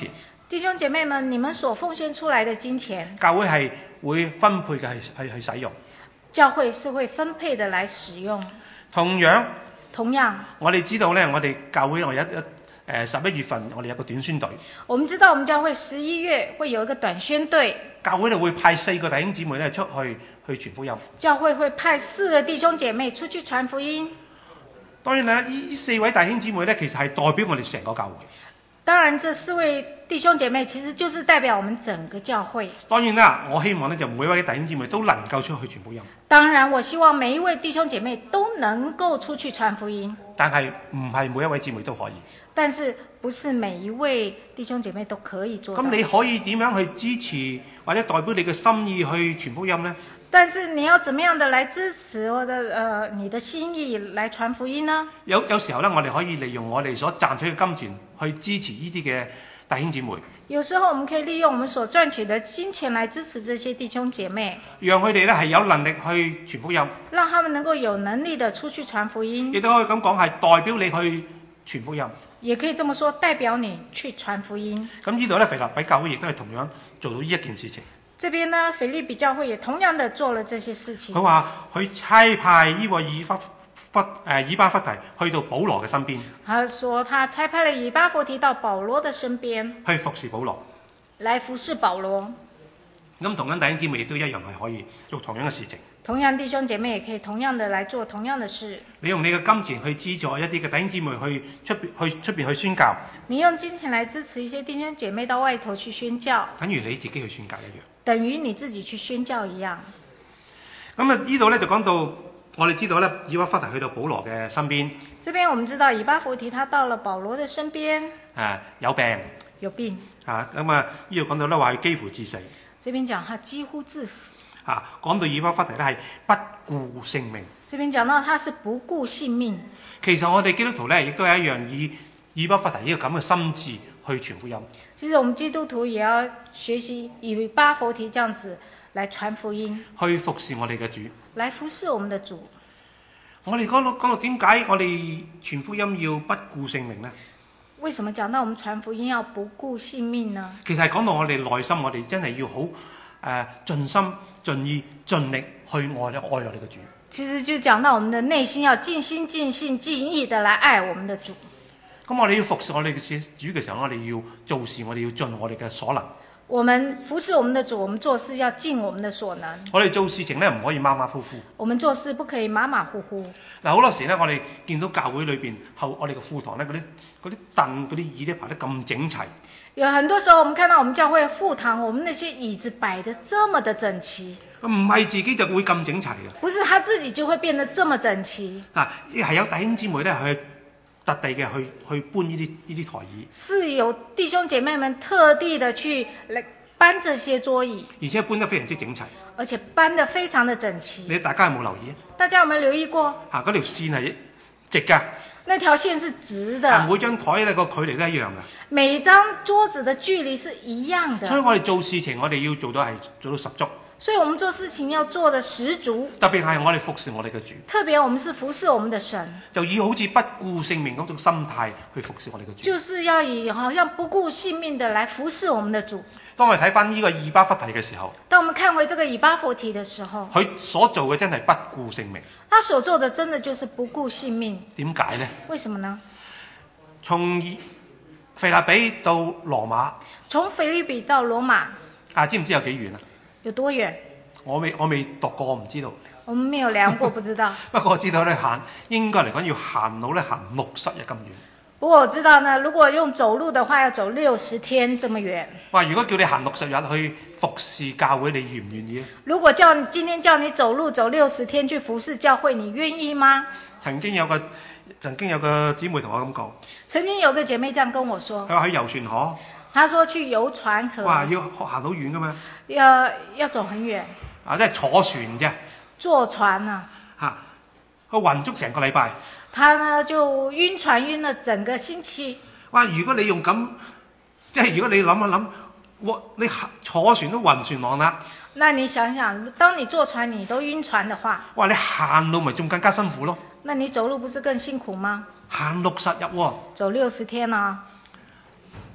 弟兄姐妹們，你們所奉獻出來的金錢， 教會係會分配嘅係係係使用。 教會是會分配的來使用。 同樣， 同樣， 我哋知道咧，我哋教會我有一一誒十一月份我哋有個短宣隊。 我們知道我們教會十一月會有一個短宣隊。 教會咧會派四個弟兄姊妹咧出去去傳福音。 教會會派四個弟兄姐妹出去傳福音。 當然啦，呢四位弟兄姊妹咧，其實係代表我哋成個教會。 當然，這四位弟兄姐妹其實就是代表我們整個教會。 當然啦，我希望咧就每位弟兄姊妹都能夠出去傳福音。 當然，我希望每一位弟兄姐妹都能夠出去傳福音。 但係唔係每一位姊妹都可以。 但是不是每一位弟兄姐妹都可以做到。 咁你可以點樣去支持或者代表你嘅心意去傳福音呢？ 但是你要怎麼樣的來支持我的呃你的心意來傳福音呢？ 有有時候呢，我哋可以利用我哋所賺取嘅金錢去支持呢啲嘅弟兄姊妹。 有時候我們可以利用我們所賺取的金錢來支持這些弟兄姐妹， 讓佢哋呢係有能力去傳福音， 讓他們能夠有能力的出去傳福音。 亦都可以咁講係代表你去傳福音。 也可以這麼說，代表你去傳福音。 咁呢度呢，腓立比教會亦都係同樣做到呢一件事情。 這邊呢，腓立比教會也同樣的做了這些事情。 佢話佢差派呢個以巴弗誒以巴弗提去到保羅嘅身邊。 他說他差派了以巴弗提到保羅的身邊， 去服侍保羅， 來服侍保羅。 咁同樣弟兄姊妹亦都一樣係可以做同樣嘅事情。 同樣弟兄姐妹也可以同樣的來做同樣的事。 你用你嘅金錢去資助一啲嘅弟兄姊妹去出邊去出邊去宣教。 你用金錢來支持一些弟兄姐妹到外頭去宣教， 等於你自己去宣教一樣。 等於你自己去宣教一樣。 咁啊，呢度咧就講到，我哋知道咧，以巴弗提去到保羅嘅身邊。 這邊我們知道以巴弗提他到了保羅的身邊。 誒，有病。 有病。 啊，咁啊，呢度講到咧話佢幾乎致死。 這邊講他幾乎致死。 啊，講到以巴弗提咧係不顧性命。 這邊講到他是不顧性命。 其實我哋基督徒咧亦都係一樣以以巴弗提呢個咁嘅心志去傳福音。 其實我們基督徒也要學習以巴弗提這樣子來傳福音， 去服侍我哋嘅主， 來服侍我們的主。 我哋講到講到點解我哋傳福音要不顧性命呢？ 為什麼講到我們傳福音要不顧性命呢？ 其實係講到我哋內心，我哋真係要好誒盡心盡意盡力去愛咧愛我哋嘅主。 其實就講到我們的內心要盡心盡性盡意的來愛我們的主。 咁我哋要服侍我哋嘅主嘅時候，我哋要做事，我哋要盡我哋嘅所能。 我們服侍我們的主，我們做事要盡我們的所能。 我哋做事情咧唔可以馬馬虎虎。 我們做事不可以馬馬虎虎。 嗱，好多時咧，我哋見到教會裏邊後我哋嘅課堂咧，嗰啲嗰啲凳嗰啲椅咧排得咁整齊。 有很多時候，我們看到我們教會課堂，我們那些椅子擺得這麼的整齊。 唔係自己就會咁整齊嘅。 不是他自己就會變得這麼整齊。 嗱，係有弟兄姊妹咧去特地嘅去去搬呢啲呢啲台椅。 是有弟兄姐妹們特地的去嚟搬這些桌椅， 而且搬得非常之整齊。 而且搬得非常的整齊。 你大家有冇留意？ 大家有冇留意過？ 嚇，嗰條線係直㗎。那條線是直的。 每張台咧個距離都一樣㗎。 每一張桌子的距離是一樣的。 所以我哋做事情，我哋要做到係做到十足。 所以我們做事情要做得十足。 特別係我哋服侍我哋嘅主。 特別我們是服侍我們的神。 就以好似不顧性命嗰種心態去服侍我哋嘅主。 就是要以好像不顧性命的來服侍我們的主。 當我哋睇翻呢個以巴弗提嘅時候， 當我們看回這個以巴弗提嘅時候， 佢所做嘅真係不顧性命。 他所做的真的就是不顧性命。 點解呢？ 為什麼呢？ 從腓立比到羅馬。 從腓立比到羅馬。 啊，知唔知有幾遠啊？ 有多遠？ 我未我未讀過，我唔知道。 我們沒有量過，不知道。 不過我知道咧，行應該嚟講要行路咧行六十日咁遠。 不過我知道呢，如果用走路的話，要走六十天這麼遠。 哇！如果叫你行六十日去服侍教會，你願唔願意啊？ 如果叫今天叫你走路走六十天去服侍教會，你願意嗎？ 曾經有個曾經有個姊妹同我咁講。 曾經有個姐妹這樣跟我說。佢話去遊船河。 她說去遊船河。 哇！要行好遠噶嘛？ 要要走很遠。啊， 即係坐船啫。 坐船啊。嚇！ 佢暈足成個禮拜。 他呢就暈船暈了整個星期。 哇！如果你用咁，即係如果你諗一諗，哇！你坐船都暈船浪啦。 那你想想，當你坐船你都暈船的話， 哇！你行路咪仲更加辛苦咯。 那你走路不是更辛苦嗎？ 行六十日喎。 走六十天啊。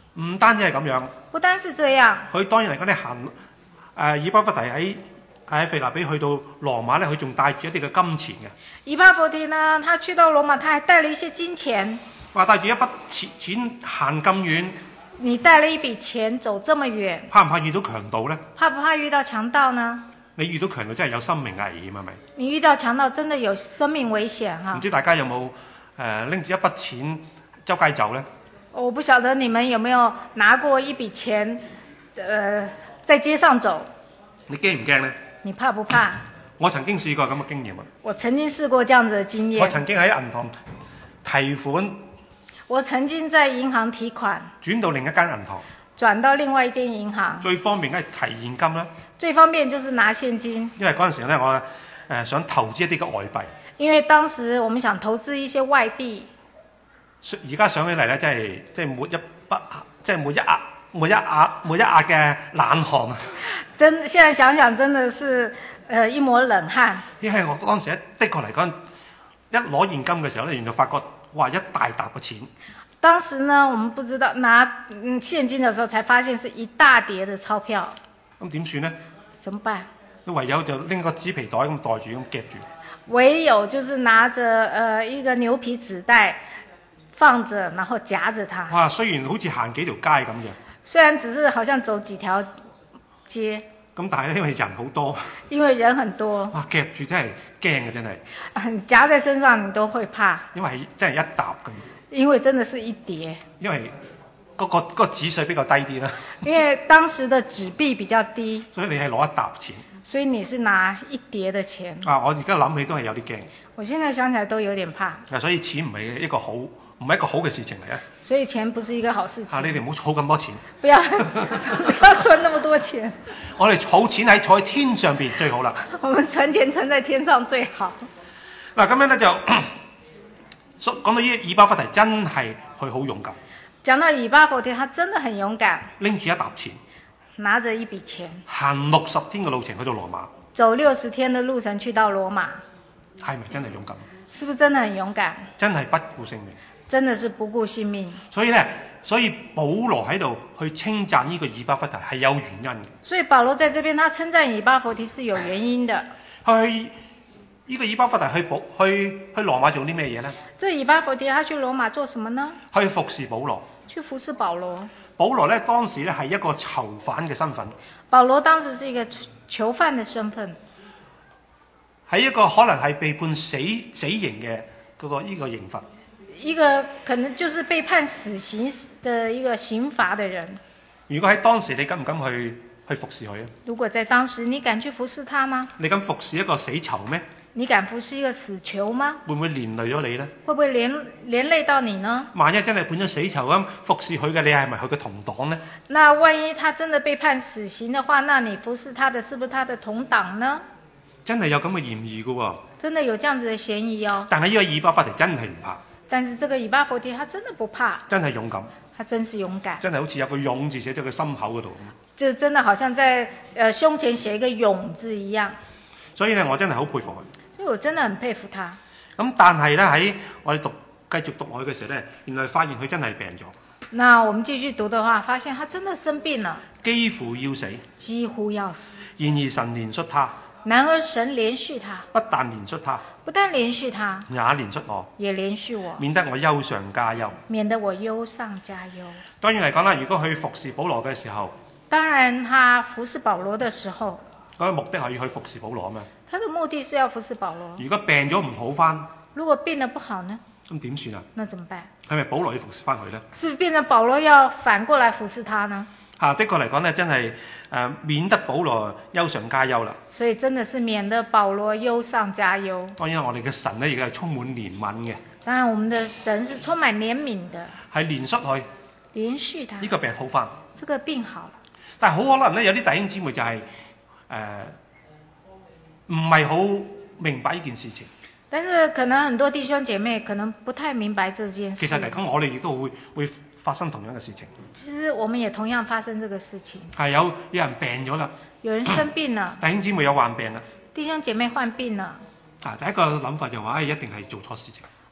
唔單止係咁樣。 不單是這樣。 佢當然嚟講咧行誒以巴弗提喺喺腓立比去到羅馬咧，佢仲帶住一啲嘅金錢嘅。 以巴弗提呢，他去到羅馬，他還帶了一些金錢。 話帶住一筆錢錢行咁遠。 你帶了一筆錢走這麼遠， 怕唔怕遇到強盜呢？ 怕不怕遇到強盜呢？ 你遇到強盜真係有生命危險係咪？ 你遇到強盜真的有生命危險哈？ 唔知大家有冇誒拎住一筆錢周街走呢？ 我不曉得你們有沒有拿過一筆錢，呃，在街上走。 你驚唔驚呢？ 你怕不怕？ 我曾經試過咁嘅經驗啊。 我曾經試過這樣子的經驗。 我曾經喺銀行提款。 我曾經在銀行提款，轉到另一間銀行， 轉到另外一間銀行。 最方便梗係提現金啦。 最方便就是拿現金。因為嗰陣時咧，我誒、呃、想投資一啲嘅外幣。 因為當時我們想投資一些外幣。 而家想起嚟咧，真係即係抹一筆，即係抹一額，抹一額，抹一額嘅冷汗啊！ 真，現在想想真的是，呃，一抹冷汗。因為我當時咧，的確嚟講，一攞現金嘅時候咧，原來發覺。哇！一大沓嘅錢。 當時呢，我們不知道拿嗯現金的時候，才發現是一大疊的鈔票。 咁點算呢？ 怎麼辦？ 唯有就拎個紙皮袋咁袋住，咁夾住。 唯有就是拿着呃一個牛皮紙袋放着，然後夾着它。 哇！雖然好似行幾條街咁嘅。 雖然只是好像走幾條街。咁但係咧，因為人好多。 因為人很多。哇！ 夾住真係驚嘅，真係。 夾在身上你都會怕。 因為真係一沓咁。 因為真的是一疊。 因為嗰、嗰個嗰、嗰個紙稅比較低啲啦。因為當時的紙幣比較低。 所以你係攞一沓錢。 所以你是拿一疊的錢。 啊！我而家諗起都係有啲驚。 我現在想起來都有點怕。 啊！所以錢唔係一個好。唔係一個好嘅事情嚟啊！ 所以錢不是一個好事情。啊！ 你哋唔好儲咁多錢。 不要不要存那麼多錢。我哋儲錢喺坐喺天上邊最好啦。 我們存錢存在天上最好。 嗱咁樣咧就講到呢以巴弗提真係佢好勇敢。 講到以巴弗提，他真的很勇敢。 拎住一沓錢。 拿着一筆錢。 行六十天嘅路程去到羅馬。 走六十天嘅路程去到羅馬。 係咪真係勇敢？ 是不是真的很勇敢？ 真係不顧性命。 真的是不顧性命。所以咧，所以保羅喺度去稱讚呢個以巴弗提係有原因嘅。 所以保羅在這邊，他稱讚以巴弗提是有原因的。 去呢、這個以巴弗提去保去去羅馬做啲咩嘢呢？ 這以巴弗提他去羅馬做什麼呢？ 去服侍保羅。 去服侍保羅。 保羅咧當時咧係一個囚犯嘅身份。 保羅當時是一個囚犯嘅身份。 喺一個可能係被判死死刑嘅嗰個呢個刑罰。 一個可能就是被判死刑的一個刑罰的人。 如果喺當時你敢唔敢去去服侍佢啊？ 如果在當時你敢去服侍他嗎？ 你敢服侍一個死囚咩？ 你敢服侍一個死囚嗎？ 會唔會連累咗你呢？ 會不會連連累到你呢？ 萬一真係判咗死囚咁服侍佢嘅，你係咪佢嘅同黨呢？ 那萬一他真的被判死刑的話，那你服侍他的是不是他的同黨呢？ 真係有咁嘅嫌疑㗎喎。 真的有這樣子的嫌疑哦。 但係呢個以巴弗提真係唔怕。 但是這個以巴弗提他真的不怕， 真係勇敢， 他真是勇敢， 真係好似有個勇字寫咗佢心口嗰度， 就真的好像在呃胸前寫一個勇字一樣。所以呢，我真係好佩服佢。 所以我真的很佩服他。 咁但係呢，喺我哋讀繼續讀落去嘅時候呢，原來發現佢真係病咗。 那我們繼續讀的話，發現他真的生病了， 幾乎要死， 幾乎要死。 然而神憐恤他。 然而神憐恤他， 不但憐恤他， 不但憐恤他， 也憐恤我， 也憐恤我， 免得我憂上加憂， 免得我憂上加憂。 當然嚟講啦，如果去服侍保羅嘅時候， 當然他服侍保羅的時候， 嗰個目的係要去服侍保羅啊嘛。 他的目的是要服侍保羅。 如果病咗唔好返， 如果病得不好呢？ 咁點算啊？ 那怎麼辦？ 係咪保羅要服侍返佢呢？ 是不是變成保羅要反過來服侍他呢？ 啊，的確嚟講呢，真係誒、呃、免得保羅憂上加憂啦。 所以真的是免得保羅憂上加憂。 當然我哋嘅神呢，亦係充滿憐憫嘅。當然我們的神是充滿憐憫的。係憐恤佢， 憐恤他。呢、 這個病好返。 這個病好了。但係好可能呢，有啲弟兄姊妹就係誒唔係好明白呢件事情。 但是可能很多弟兄姐妹可能不太明白這件事。 其實嚟講，我哋亦都會會發生同樣嘅事情。 其實我們也同樣發生這個事情。 係有有人病咗啦。 有人生病了。 弟兄姊妹有患病啦。 弟兄姐妹患病了。 啊，第一個諗法就話、是，誒、哎，一定係做錯事情。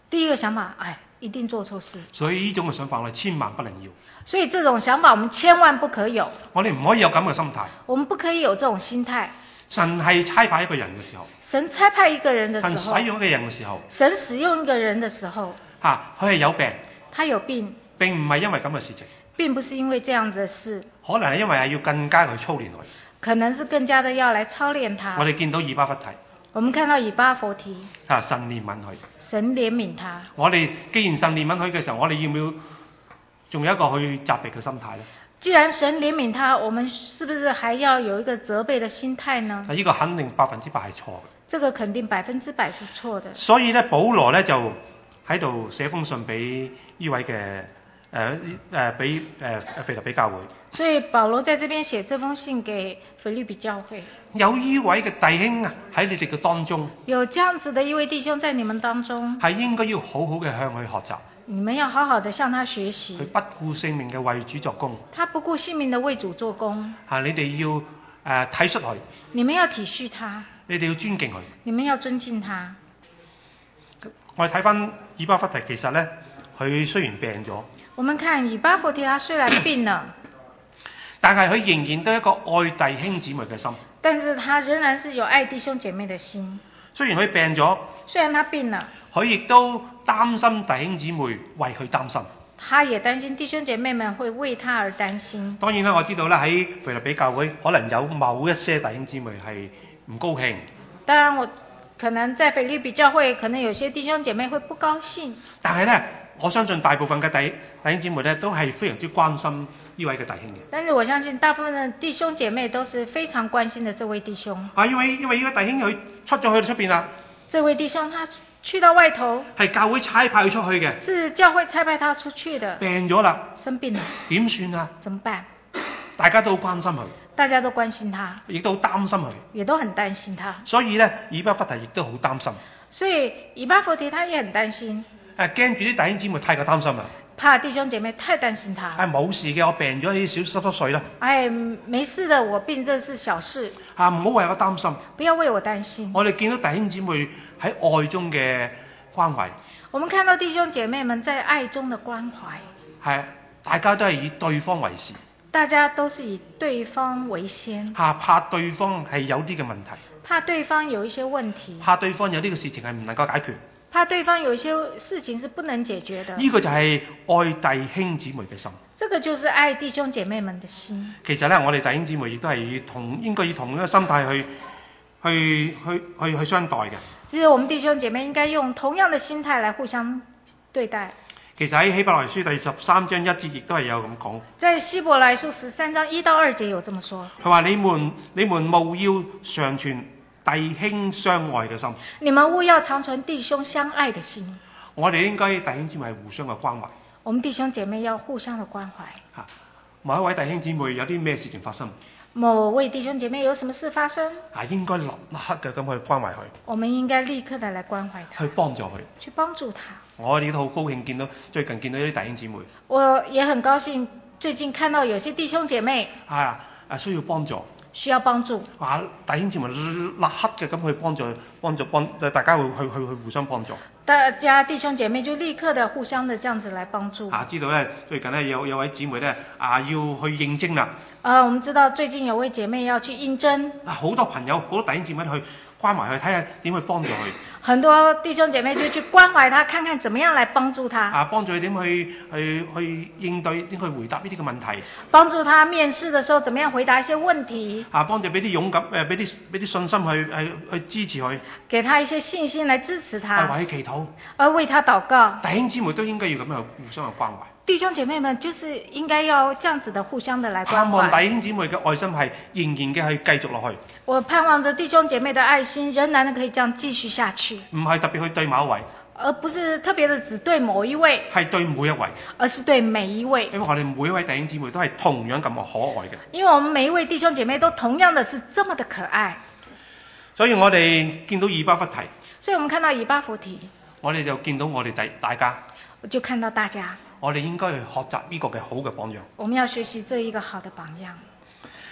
第一個想法，哎，一定做錯事。 所以呢種嘅想法我哋千萬不能要。 所以這種想法我們千萬不可有。 我哋唔可以有咁嘅心態。 我們不可以有這種心態。 神係差派一個人嘅時候， 神差派一個人嘅時候， 神使用一個人嘅時候， 神使用一個人嘅時候， 嚇佢係有病， 他有病， 並唔係因為咁嘅事情， 並不是因為這樣子嘅事， 可能係因為係要更加去操練佢， 可能是更加的要來操練他。 我哋見到以巴弗提， 我們看到以巴弗提， 嚇神憐憫佢， 神憐憫他。 我哋既然神憐憫佢嘅時候，我哋要唔要仲有一個去責備嘅心態咧？ 既然神憐憫他，我們是不是還要有一個責備的心態呢？ 呢個肯定百分之百係錯嘅。 這個肯定百分之百是錯的。 所以咧，保羅咧就喺度寫封信俾呢位嘅誒誒俾誒腓立比教會。所以保羅在這邊寫這封信給腓立比教會。 有呢位嘅弟兄啊喺你哋嘅當中。有這樣子的一位弟兄在你們當中。 係應該要好好嘅向佢學習。 你們要好好的向他學習。 佢不顧性命嘅為主作工。 他不顧性命的為主作工。 嚇！你哋要誒、呃、體恤佢。 你們要體恤他。 你哋要尊敬佢。 你們要尊敬他。 我哋睇翻以巴弗提，其實咧佢雖然病咗。 我們看以巴弗提，他雖然病了， 但係佢仍然都有一個愛弟兄姊妹嘅心。 但是他仍然是有愛弟兄姐妹的心。 雖然佢病咗。 雖然他病了。佢亦都擔心弟兄姊妹為佢擔心。 他也擔心弟兄姐妹們會為他而擔心。 當然啦，我知道啦，喺腓立比教會可能有某一些弟兄姊妹係唔高興。 當然我可能在腓立比教會，可能有些弟兄姐妹會不高興。 但係咧，我相信大部分嘅弟弟兄姊妹咧都係非常之關心呢位嘅弟兄嘅。 但是我相信大部分嘅弟兄姐妹都是非常關心的這位弟兄。 啊，因為因為呢個弟兄佢出咗去到出邊啦。 這位弟兄他去到外頭， 係教會差派佢出去嘅。 是教會差派他出去的。 病咗啦， 生病了， 點算啊？ 怎麼辦？ 大家都好關心佢。 大家都關心他， 亦都好擔心佢。 也都很擔心他。 所以咧，以巴弗提亦都好擔心。 所以以巴弗提他也很擔心。誒， 驚住啲弟兄姊妹太過擔心啦。 怕弟兄姐妹太擔心他。誒， 冇事嘅，我病咗啲小濕濕碎啦。 誒，沒事的，我病這是小事。啊， 唔好為我擔心。 不要為我擔心。我哋見到弟兄姊妹喺愛中嘅關懷。 我們看到弟兄姐妹們在愛中的關懷。係， 大家都係以對方為事。 大家都是以對方為先。 怕怕對方係有啲嘅問題。 怕對方有一些問題。 怕對方有呢個事情係唔能夠解決。 怕對方有一些事情是不能解決的。 呢個就係愛弟兄姊妹嘅心。 這個就是愛弟兄姐妹們的心。 其實咧，我哋弟兄姊妹亦都係同應該以同一個心態去去去去去相待嘅。 其實我們弟兄姐妹應該用同樣的心態來互相對待。 其實喺希伯來書第十三章一節亦都係有咁講。 在希伯來書十三章一到二節有這麼說。佢話你們你們務要常存弟兄相愛嘅心。 你們務要常存弟兄相愛的心。 我哋應該弟兄姊妹係互相嘅關懷。 我們弟兄姐妹要互相的關懷。 嚇，某一位弟兄姊妹有啲咩事情發生？ 某位弟兄姐妹有什麼事發生？ 啊，應該立刻嘅咁去關懷佢。 我們應該立刻的來關懷他。 去幫助佢。 去幫助他。 我哋都好高興見到最近見到啲弟兄姊妹。 我也很高興最近看到有些弟兄姐妹。係啊，啊需要幫助。 需要幫助。啊， 弟兄姊妹立刻嘅咁去幫助，幫助幫，大家會去去去互相幫助。 大家弟兄姐妹就立刻的互相的這樣子來幫助。 啊，知道咧最近咧有有位姊妹咧啊要去應徵啦。 啊，我們知道最近有位姐妹要去應徵。啊， 好多朋友好多弟兄姐妹去關懷佢，睇下點去幫助佢。 很多弟兄姐妹就去關懷他，看看怎麼樣來幫助他。 啊，幫助佢點去去去應對，點去回答呢啲嘅問題。 幫助他面試的時候，怎麼樣回答一些問題。 啊，幫助俾啲勇敢誒，俾啲俾啲信心去去去支持佢。 給他一些信心來支持他。 啊，為佢祈禱。 而為他禱告。 弟兄姊妹都應該要咁樣互相嘅關懷。 弟兄姐妹們就是應該要這樣子的互相的來關懷。 盼望弟兄姊妹嘅愛心係仍然嘅去繼續落去。 我盼望着弟兄姐妹的愛心仍然可以這樣繼續下去。 唔係特別去對某一位， 而不是特別的只對某一位， 係對每一位， 而是對每一位。 因為我哋每一位弟兄姊妹都係同樣咁可愛嘅。 因為我們每一位弟兄姐妹都同樣的是這麼的可愛。 所以我哋見到以巴弗提， 所以我們看到以巴弗提， 我哋就見到我哋第大家， 就看到大家。 我哋應該去學習呢個嘅好嘅榜樣。 我們要學習這一個好的榜樣。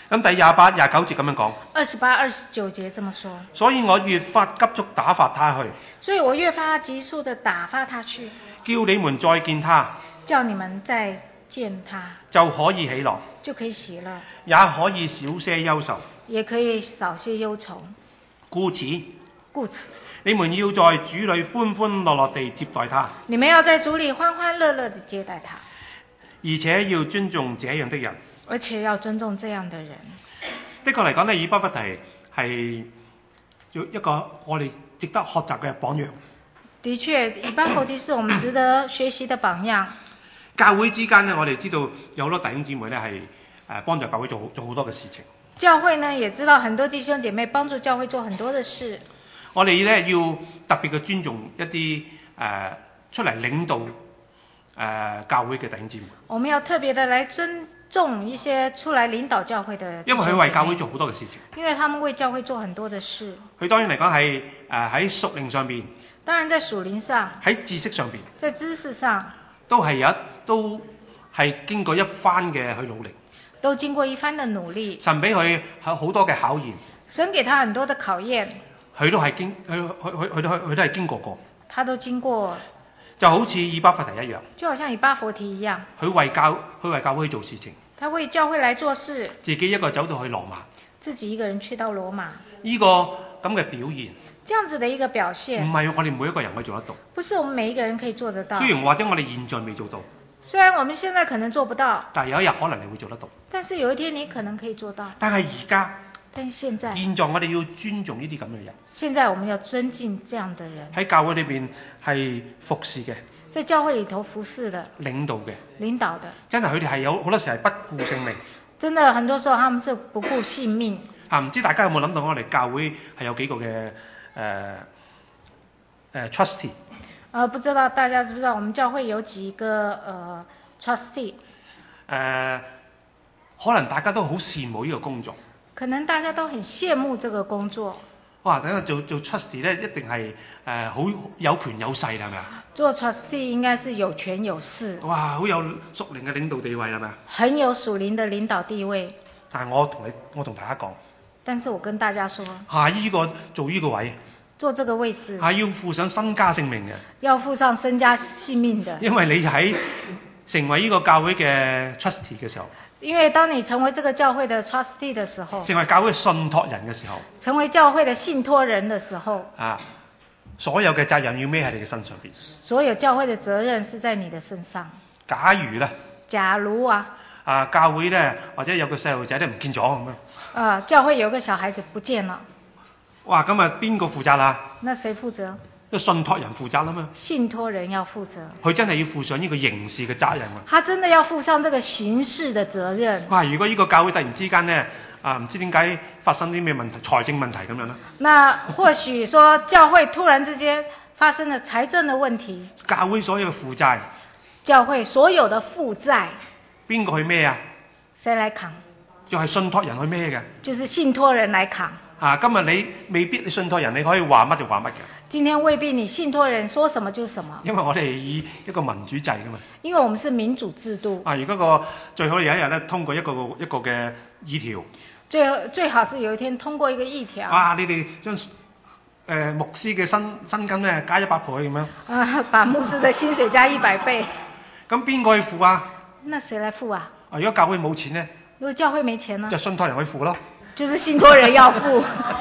咁第廿八、廿九節咁樣講。 二十八、二十九節這麼說。 所以我越發急速打發他去。 所以我越發急速地打發他去。 叫你們再見他。 叫你們再見他。 就可以喜樂。 就可以喜樂。 也可以少些憂愁。 也可以少些憂愁。 故此。 故此。 你們要在主裏歡歡樂樂地接待他。 你們要在主裏歡歡樂樂地接待他。 而且要尊重這樣的人。 而且要尊重這樣的人。 的確嚟講呢，以巴弗提係一個我哋值得學習嘅榜樣。 的確，以巴弗提是我們值得學習的榜樣。 教會之間呢，我哋知道有好多弟兄姊妹呢係誒幫助教會做做好多嘅事情。 教會呢也知道很多弟兄姐妹幫助教會做很多的事。 我哋呢要特別嘅尊重一啲誒、呃、出嚟領導誒、呃、教會嘅弟兄姊妹。我們要特別的來尊重一些出來領導教會的。因為佢為教會做好多嘅事情。 因為他們為教會做很多的事。 佢當然嚟講係誒喺屬靈上邊。 當然在屬靈上。 喺知識上邊。 在知識上。 都係有都係經過一番嘅去努力。 都經過一番的努力。 神俾佢有好多嘅考驗。 神給他很多的考驗。佢都係經佢佢佢佢都佢都係經過過。 他都經過。 就好似以巴弗提一樣。 就好像以巴弗提一樣。 佢為教佢為教會做事情。 他為教會來做事。 自己一個走到去羅馬。 自己一個人去到羅馬。 呢個咁嘅表現。 這樣子的一個表現。 唔係我哋每一個人可以做得到。 不是我們每一個人可以做得到。 雖然或者我哋現在未做到。 雖然我們現在可能做不到。 但係有一日可能你會做得到。 但是有一天你可能可以做到。 但係而家。 但是現在。 現在我哋要尊重呢啲咁嘅人。 現在我們要尊敬這樣的人。 喺教會裏邊係服侍嘅。 在教會裏頭服侍的。 領導嘅。 領導的。 真係佢哋係有好多時係不顧性命。 真的很多時候他們是不顧性命。 啊，唔知大家有冇諗到我哋教會係有幾個嘅誒誒 trustee。 呃，不知道大家知不知道我們教會有幾個呃 trustee。 誒，可能大家都好羨慕呢個工作。 可能大家都很羨慕這個工作。 哇！等下做做 trustee 咧，一定係誒好有權有勢係咪啊？ 做 trustee 應該是有權有勢。 哇！好有屬靈嘅領導地位係咪啊？ 很有屬靈的領導地位。 但係我同你，我同大家講。 但是我跟大家說。 係呢個做呢個位。 做這個位置。 係要付上身家性命嘅。 要付上身家性命的。 因為你喺成為呢個教會嘅 trustee 嘅時候。 因為當你成為這個教會的 trustee 的時候， 成為教會信託人嘅時候， 成為教會的信託人的時候， 啊，所有嘅責任要孭喺你嘅身上邊。 所有教會的責任是在你的身上。 假如咧， 假如啊， 啊教會咧或者有個細路仔咧唔見咗咁樣， 啊教會有個小孩子不見了， 哇咁啊邊個負責啊？ 那誰負責？ 個信託人負責啦嘛， 信託人要負責， 佢真係要負上呢個刑事嘅責任啊！ 他真的要負上這個刑事的責任。 哇！如果呢個教會突然之間呢，啊唔知點解發生啲咩問題，財政問題咁樣咧？ 那或許說教會突然之間發生了財政的問題， 教會所有嘅負債， 教會所有的負債， 邊個去孭啊？ 誰來扛？ 就係信託人去孭嘅， 就是信託人來扛。啊， 今日你未必你信託人你可以話乜就話乜嘅。 今天未必你信託人說什麼就什麼。因為我哋以一個民主制㗎嘛。 因為我們是民主制度。啊， 如果個最好有一日咧通過一個一個嘅議條。 最最好是有一天通過一個議條。 哇！你哋將誒牧師嘅薪薪金咧加一百倍咁樣。 啊，把牧師嘅薪水加一百倍。 咁邊個去付啊？ 那誰來付啊？ 啊，如果教會冇錢咧？ 如果教會沒錢呢？ 就信託人去付咯。 就是信託人要付。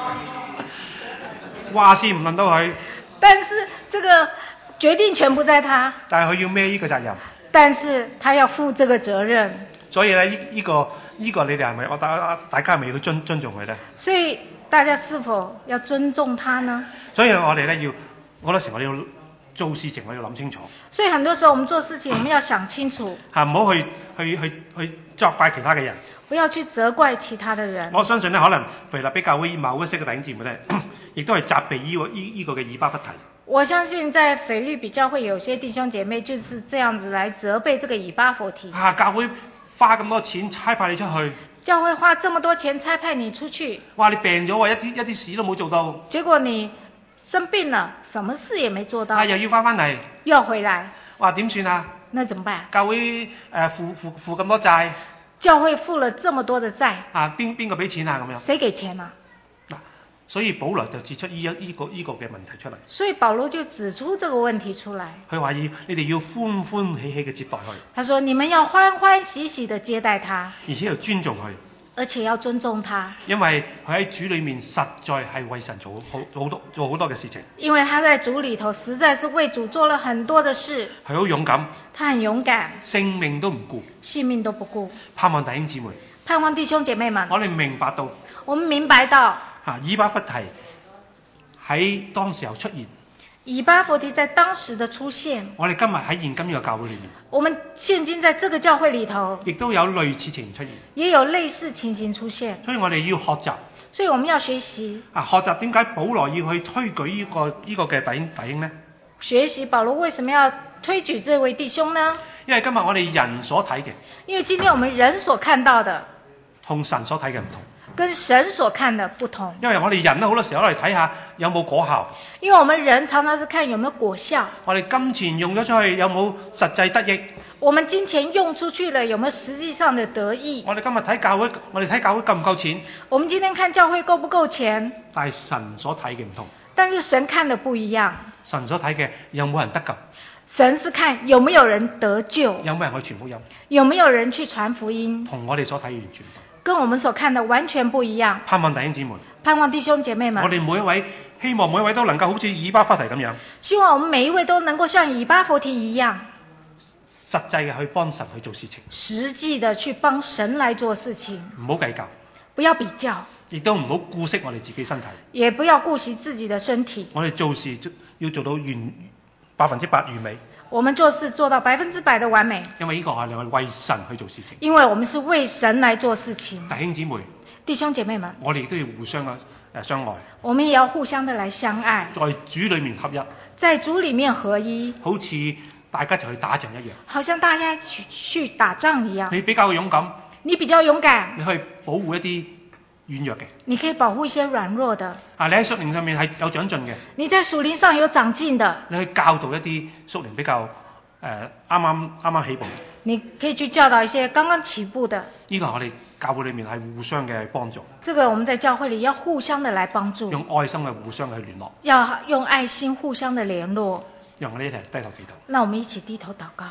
話事唔輪到佢。 但是這個決定權不在他。 但係佢要孭呢個責任。 但是他要負這個責任。 所以咧，呢、這、呢個呢、這個你哋係咪我大大家係咪要尊尊重佢咧？ 所以大家是否要尊重他呢？ 所以我哋咧要好多時我哋要做事情我要諗清楚。 所以很多時候我們做事情我們要想清楚。嚇唔好去去去去責怪其他嘅人。 不要去責怪其他的人。我相信咧，可能腓立比教會某一些嘅弟兄姊妹咧，亦都係責備呢個呢呢個嘅以巴弗提。 我相信在腓立比教會有些弟兄姐妹就是這樣子來責備這個以巴弗提。 啊，教會花咁多錢差派你出去。 教會花這麼多錢差派你出去。 哇！你病咗喎，一啲一啲事都冇做到。 結果你生病了，什麼事也沒做到。 啊，又要翻翻嚟。 又回來。 哇！點算啊？ 那怎麼辦？ 教會誒負負負咁多債。 教會付了這麼多的債。 啊，邊邊個俾錢啊？咁樣。 誰給錢啊？ 嗱，所以保羅就指出呢一呢個呢個嘅問題出嚟。 所以保羅就指出這個問題出來。 佢話要你哋要歡歡喜喜嘅接待佢。 他說你們要歡歡喜喜的接待他， 而且要尊重佢。 而且要尊重他， 因為佢喺主裏面實在係為神做好好多做好多嘅事情。 因為他在主裏頭實在是為主做了很多的事。 佢好勇敢， 他很勇敢， 性命都唔顧， 性命都不顧。 盼望弟兄姊妹， 盼望弟兄姐妹們， 我哋明白到， 我們明白到， 啊，以巴弗提喺當時候出現。 以巴弗提在當時的出現， 我哋今日喺現今呢個教會裏面， 我們現今在這個教會裏頭， 亦都有類似情形出現， 也有類似情形出現。 所以我哋要學習， 所以我們要學習。 啊，學習點解保羅要去推舉呢、這個呢、這個嘅弟兄弟兄呢？ 學習保羅為什麼要推舉這位弟兄呢？ 因為今日我哋人所睇嘅， 因為今天我們人所看到的， 同神所睇嘅唔同。 跟神所看的不同， 因為我哋人咧好多時候嚟睇下有冇果效。 因為我們人常常是看有沒有果效。 我哋金錢用咗出去有冇實際得益？ 我們金錢用出去了有沒有實際上的得益？ 我哋今日睇教會，我哋睇教會夠唔夠錢？ 我們今天看教會夠不夠錢？ 但係神所睇嘅唔同。 但是神看的不一樣。 神所睇嘅有冇人得救？ 神是看有沒有人得救？ 有冇人去傳福音？ 有沒有人去傳福音？ 同我哋所睇完全唔同。 跟我們所看的完全不一樣。 盼望弟兄姊妹， 盼望弟兄姐妹們， 我哋每一位希望每一位都能夠好似以巴弗提咁樣， 希望我們每一位都能夠像以巴弗提一樣， 實際嘅去幫神去做事情， 實際的去幫神來做事情， 唔好計較， 不要比較， 亦都唔好顧惜我哋自己身體， 也不要顧惜自己的身體。 我哋做事要做到完百分之百完美。 我們做事做到百分之百的完美， 因為呢個係我哋為神去做事情。 因為我們是為神來做事情。 弟兄姊妹， 弟兄姐妹們， 我哋都要互相嘅誒相愛。 我們也要互相的來相愛， 在主裏面合一， 在主裏面合一， 好似大家就去打仗一樣， 好像大家去去打仗一樣。 你比較勇敢， 你比較勇敢， 你可以保護一啲軟弱嘅， 你可以保護一些軟弱的。 啊，你喺屬靈上面係有長進嘅， 你在屬靈上有長進的， 你去教導一啲屬靈比較誒啱啱啱啱起步， 你可以去教導一些剛剛起步的。 呢個我哋教會裏面係互相嘅幫助。 這個我們在教會裏要互相的來幫助， 用愛心嘅互相去聯絡， 要用愛心互相的聯絡。 讓我哋一齊低頭祈禱。 那我們一起低頭禱告。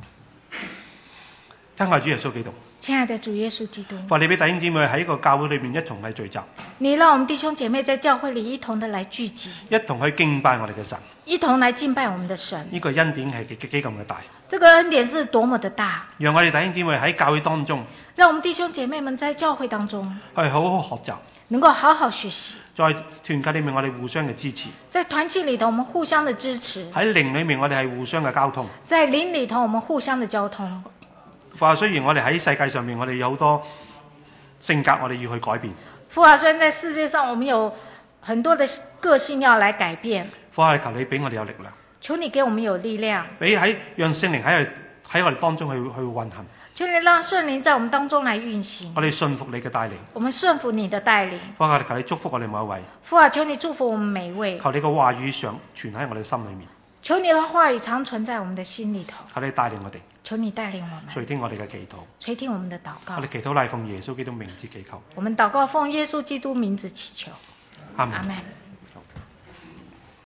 親愛主耶穌基督， 親愛的主耶穌基督， 求你俾弟兄姊妹喺個教會裏面一同嚟聚集， 你讓我們弟兄姐妹在教會裏一同的來聚集， 一同去敬拜我哋嘅神， 一同來敬拜我們的神。 呢個恩典係幾幾咁嘅大， 這個恩典是多麼的大。 讓我哋弟兄姊妹喺教會當中， 讓我們弟兄姐妹們在教會當中去好好學習， 能夠好好學習。在團契裏面我哋互相嘅支持， 在團契裏頭我們互相的支持。 喺靈裏面我哋係互相嘅交通， 在靈裏頭我們互相的交通。 父啊，雖然我哋喺世界上面我哋有好多性格我哋要去改變， 父啊，雖然在世界上我們有很多的個性要來改變， 父啊，求你俾我哋有力量， 求你給我們有力量， 俾喺讓聖靈喺喺我哋當中去去運行， 求你讓聖靈在我們當中來運行。 我哋信服你嘅帶領， 我們順服你的帶領。 父啊，求你祝福我哋每一位， 父啊，求你祝福我們每一位， 求你嘅話語常存喺我哋心裏面， 求你的話語常存在我們的心裏頭， 求你帶領我哋，求你帶領我們， 垂聽我哋嘅祈禱， 垂聽我們的禱告。 我哋祈禱乃奉耶穌基督名字祈求， 我們禱告奉耶穌基督名字祈求， 阿門。 阿門。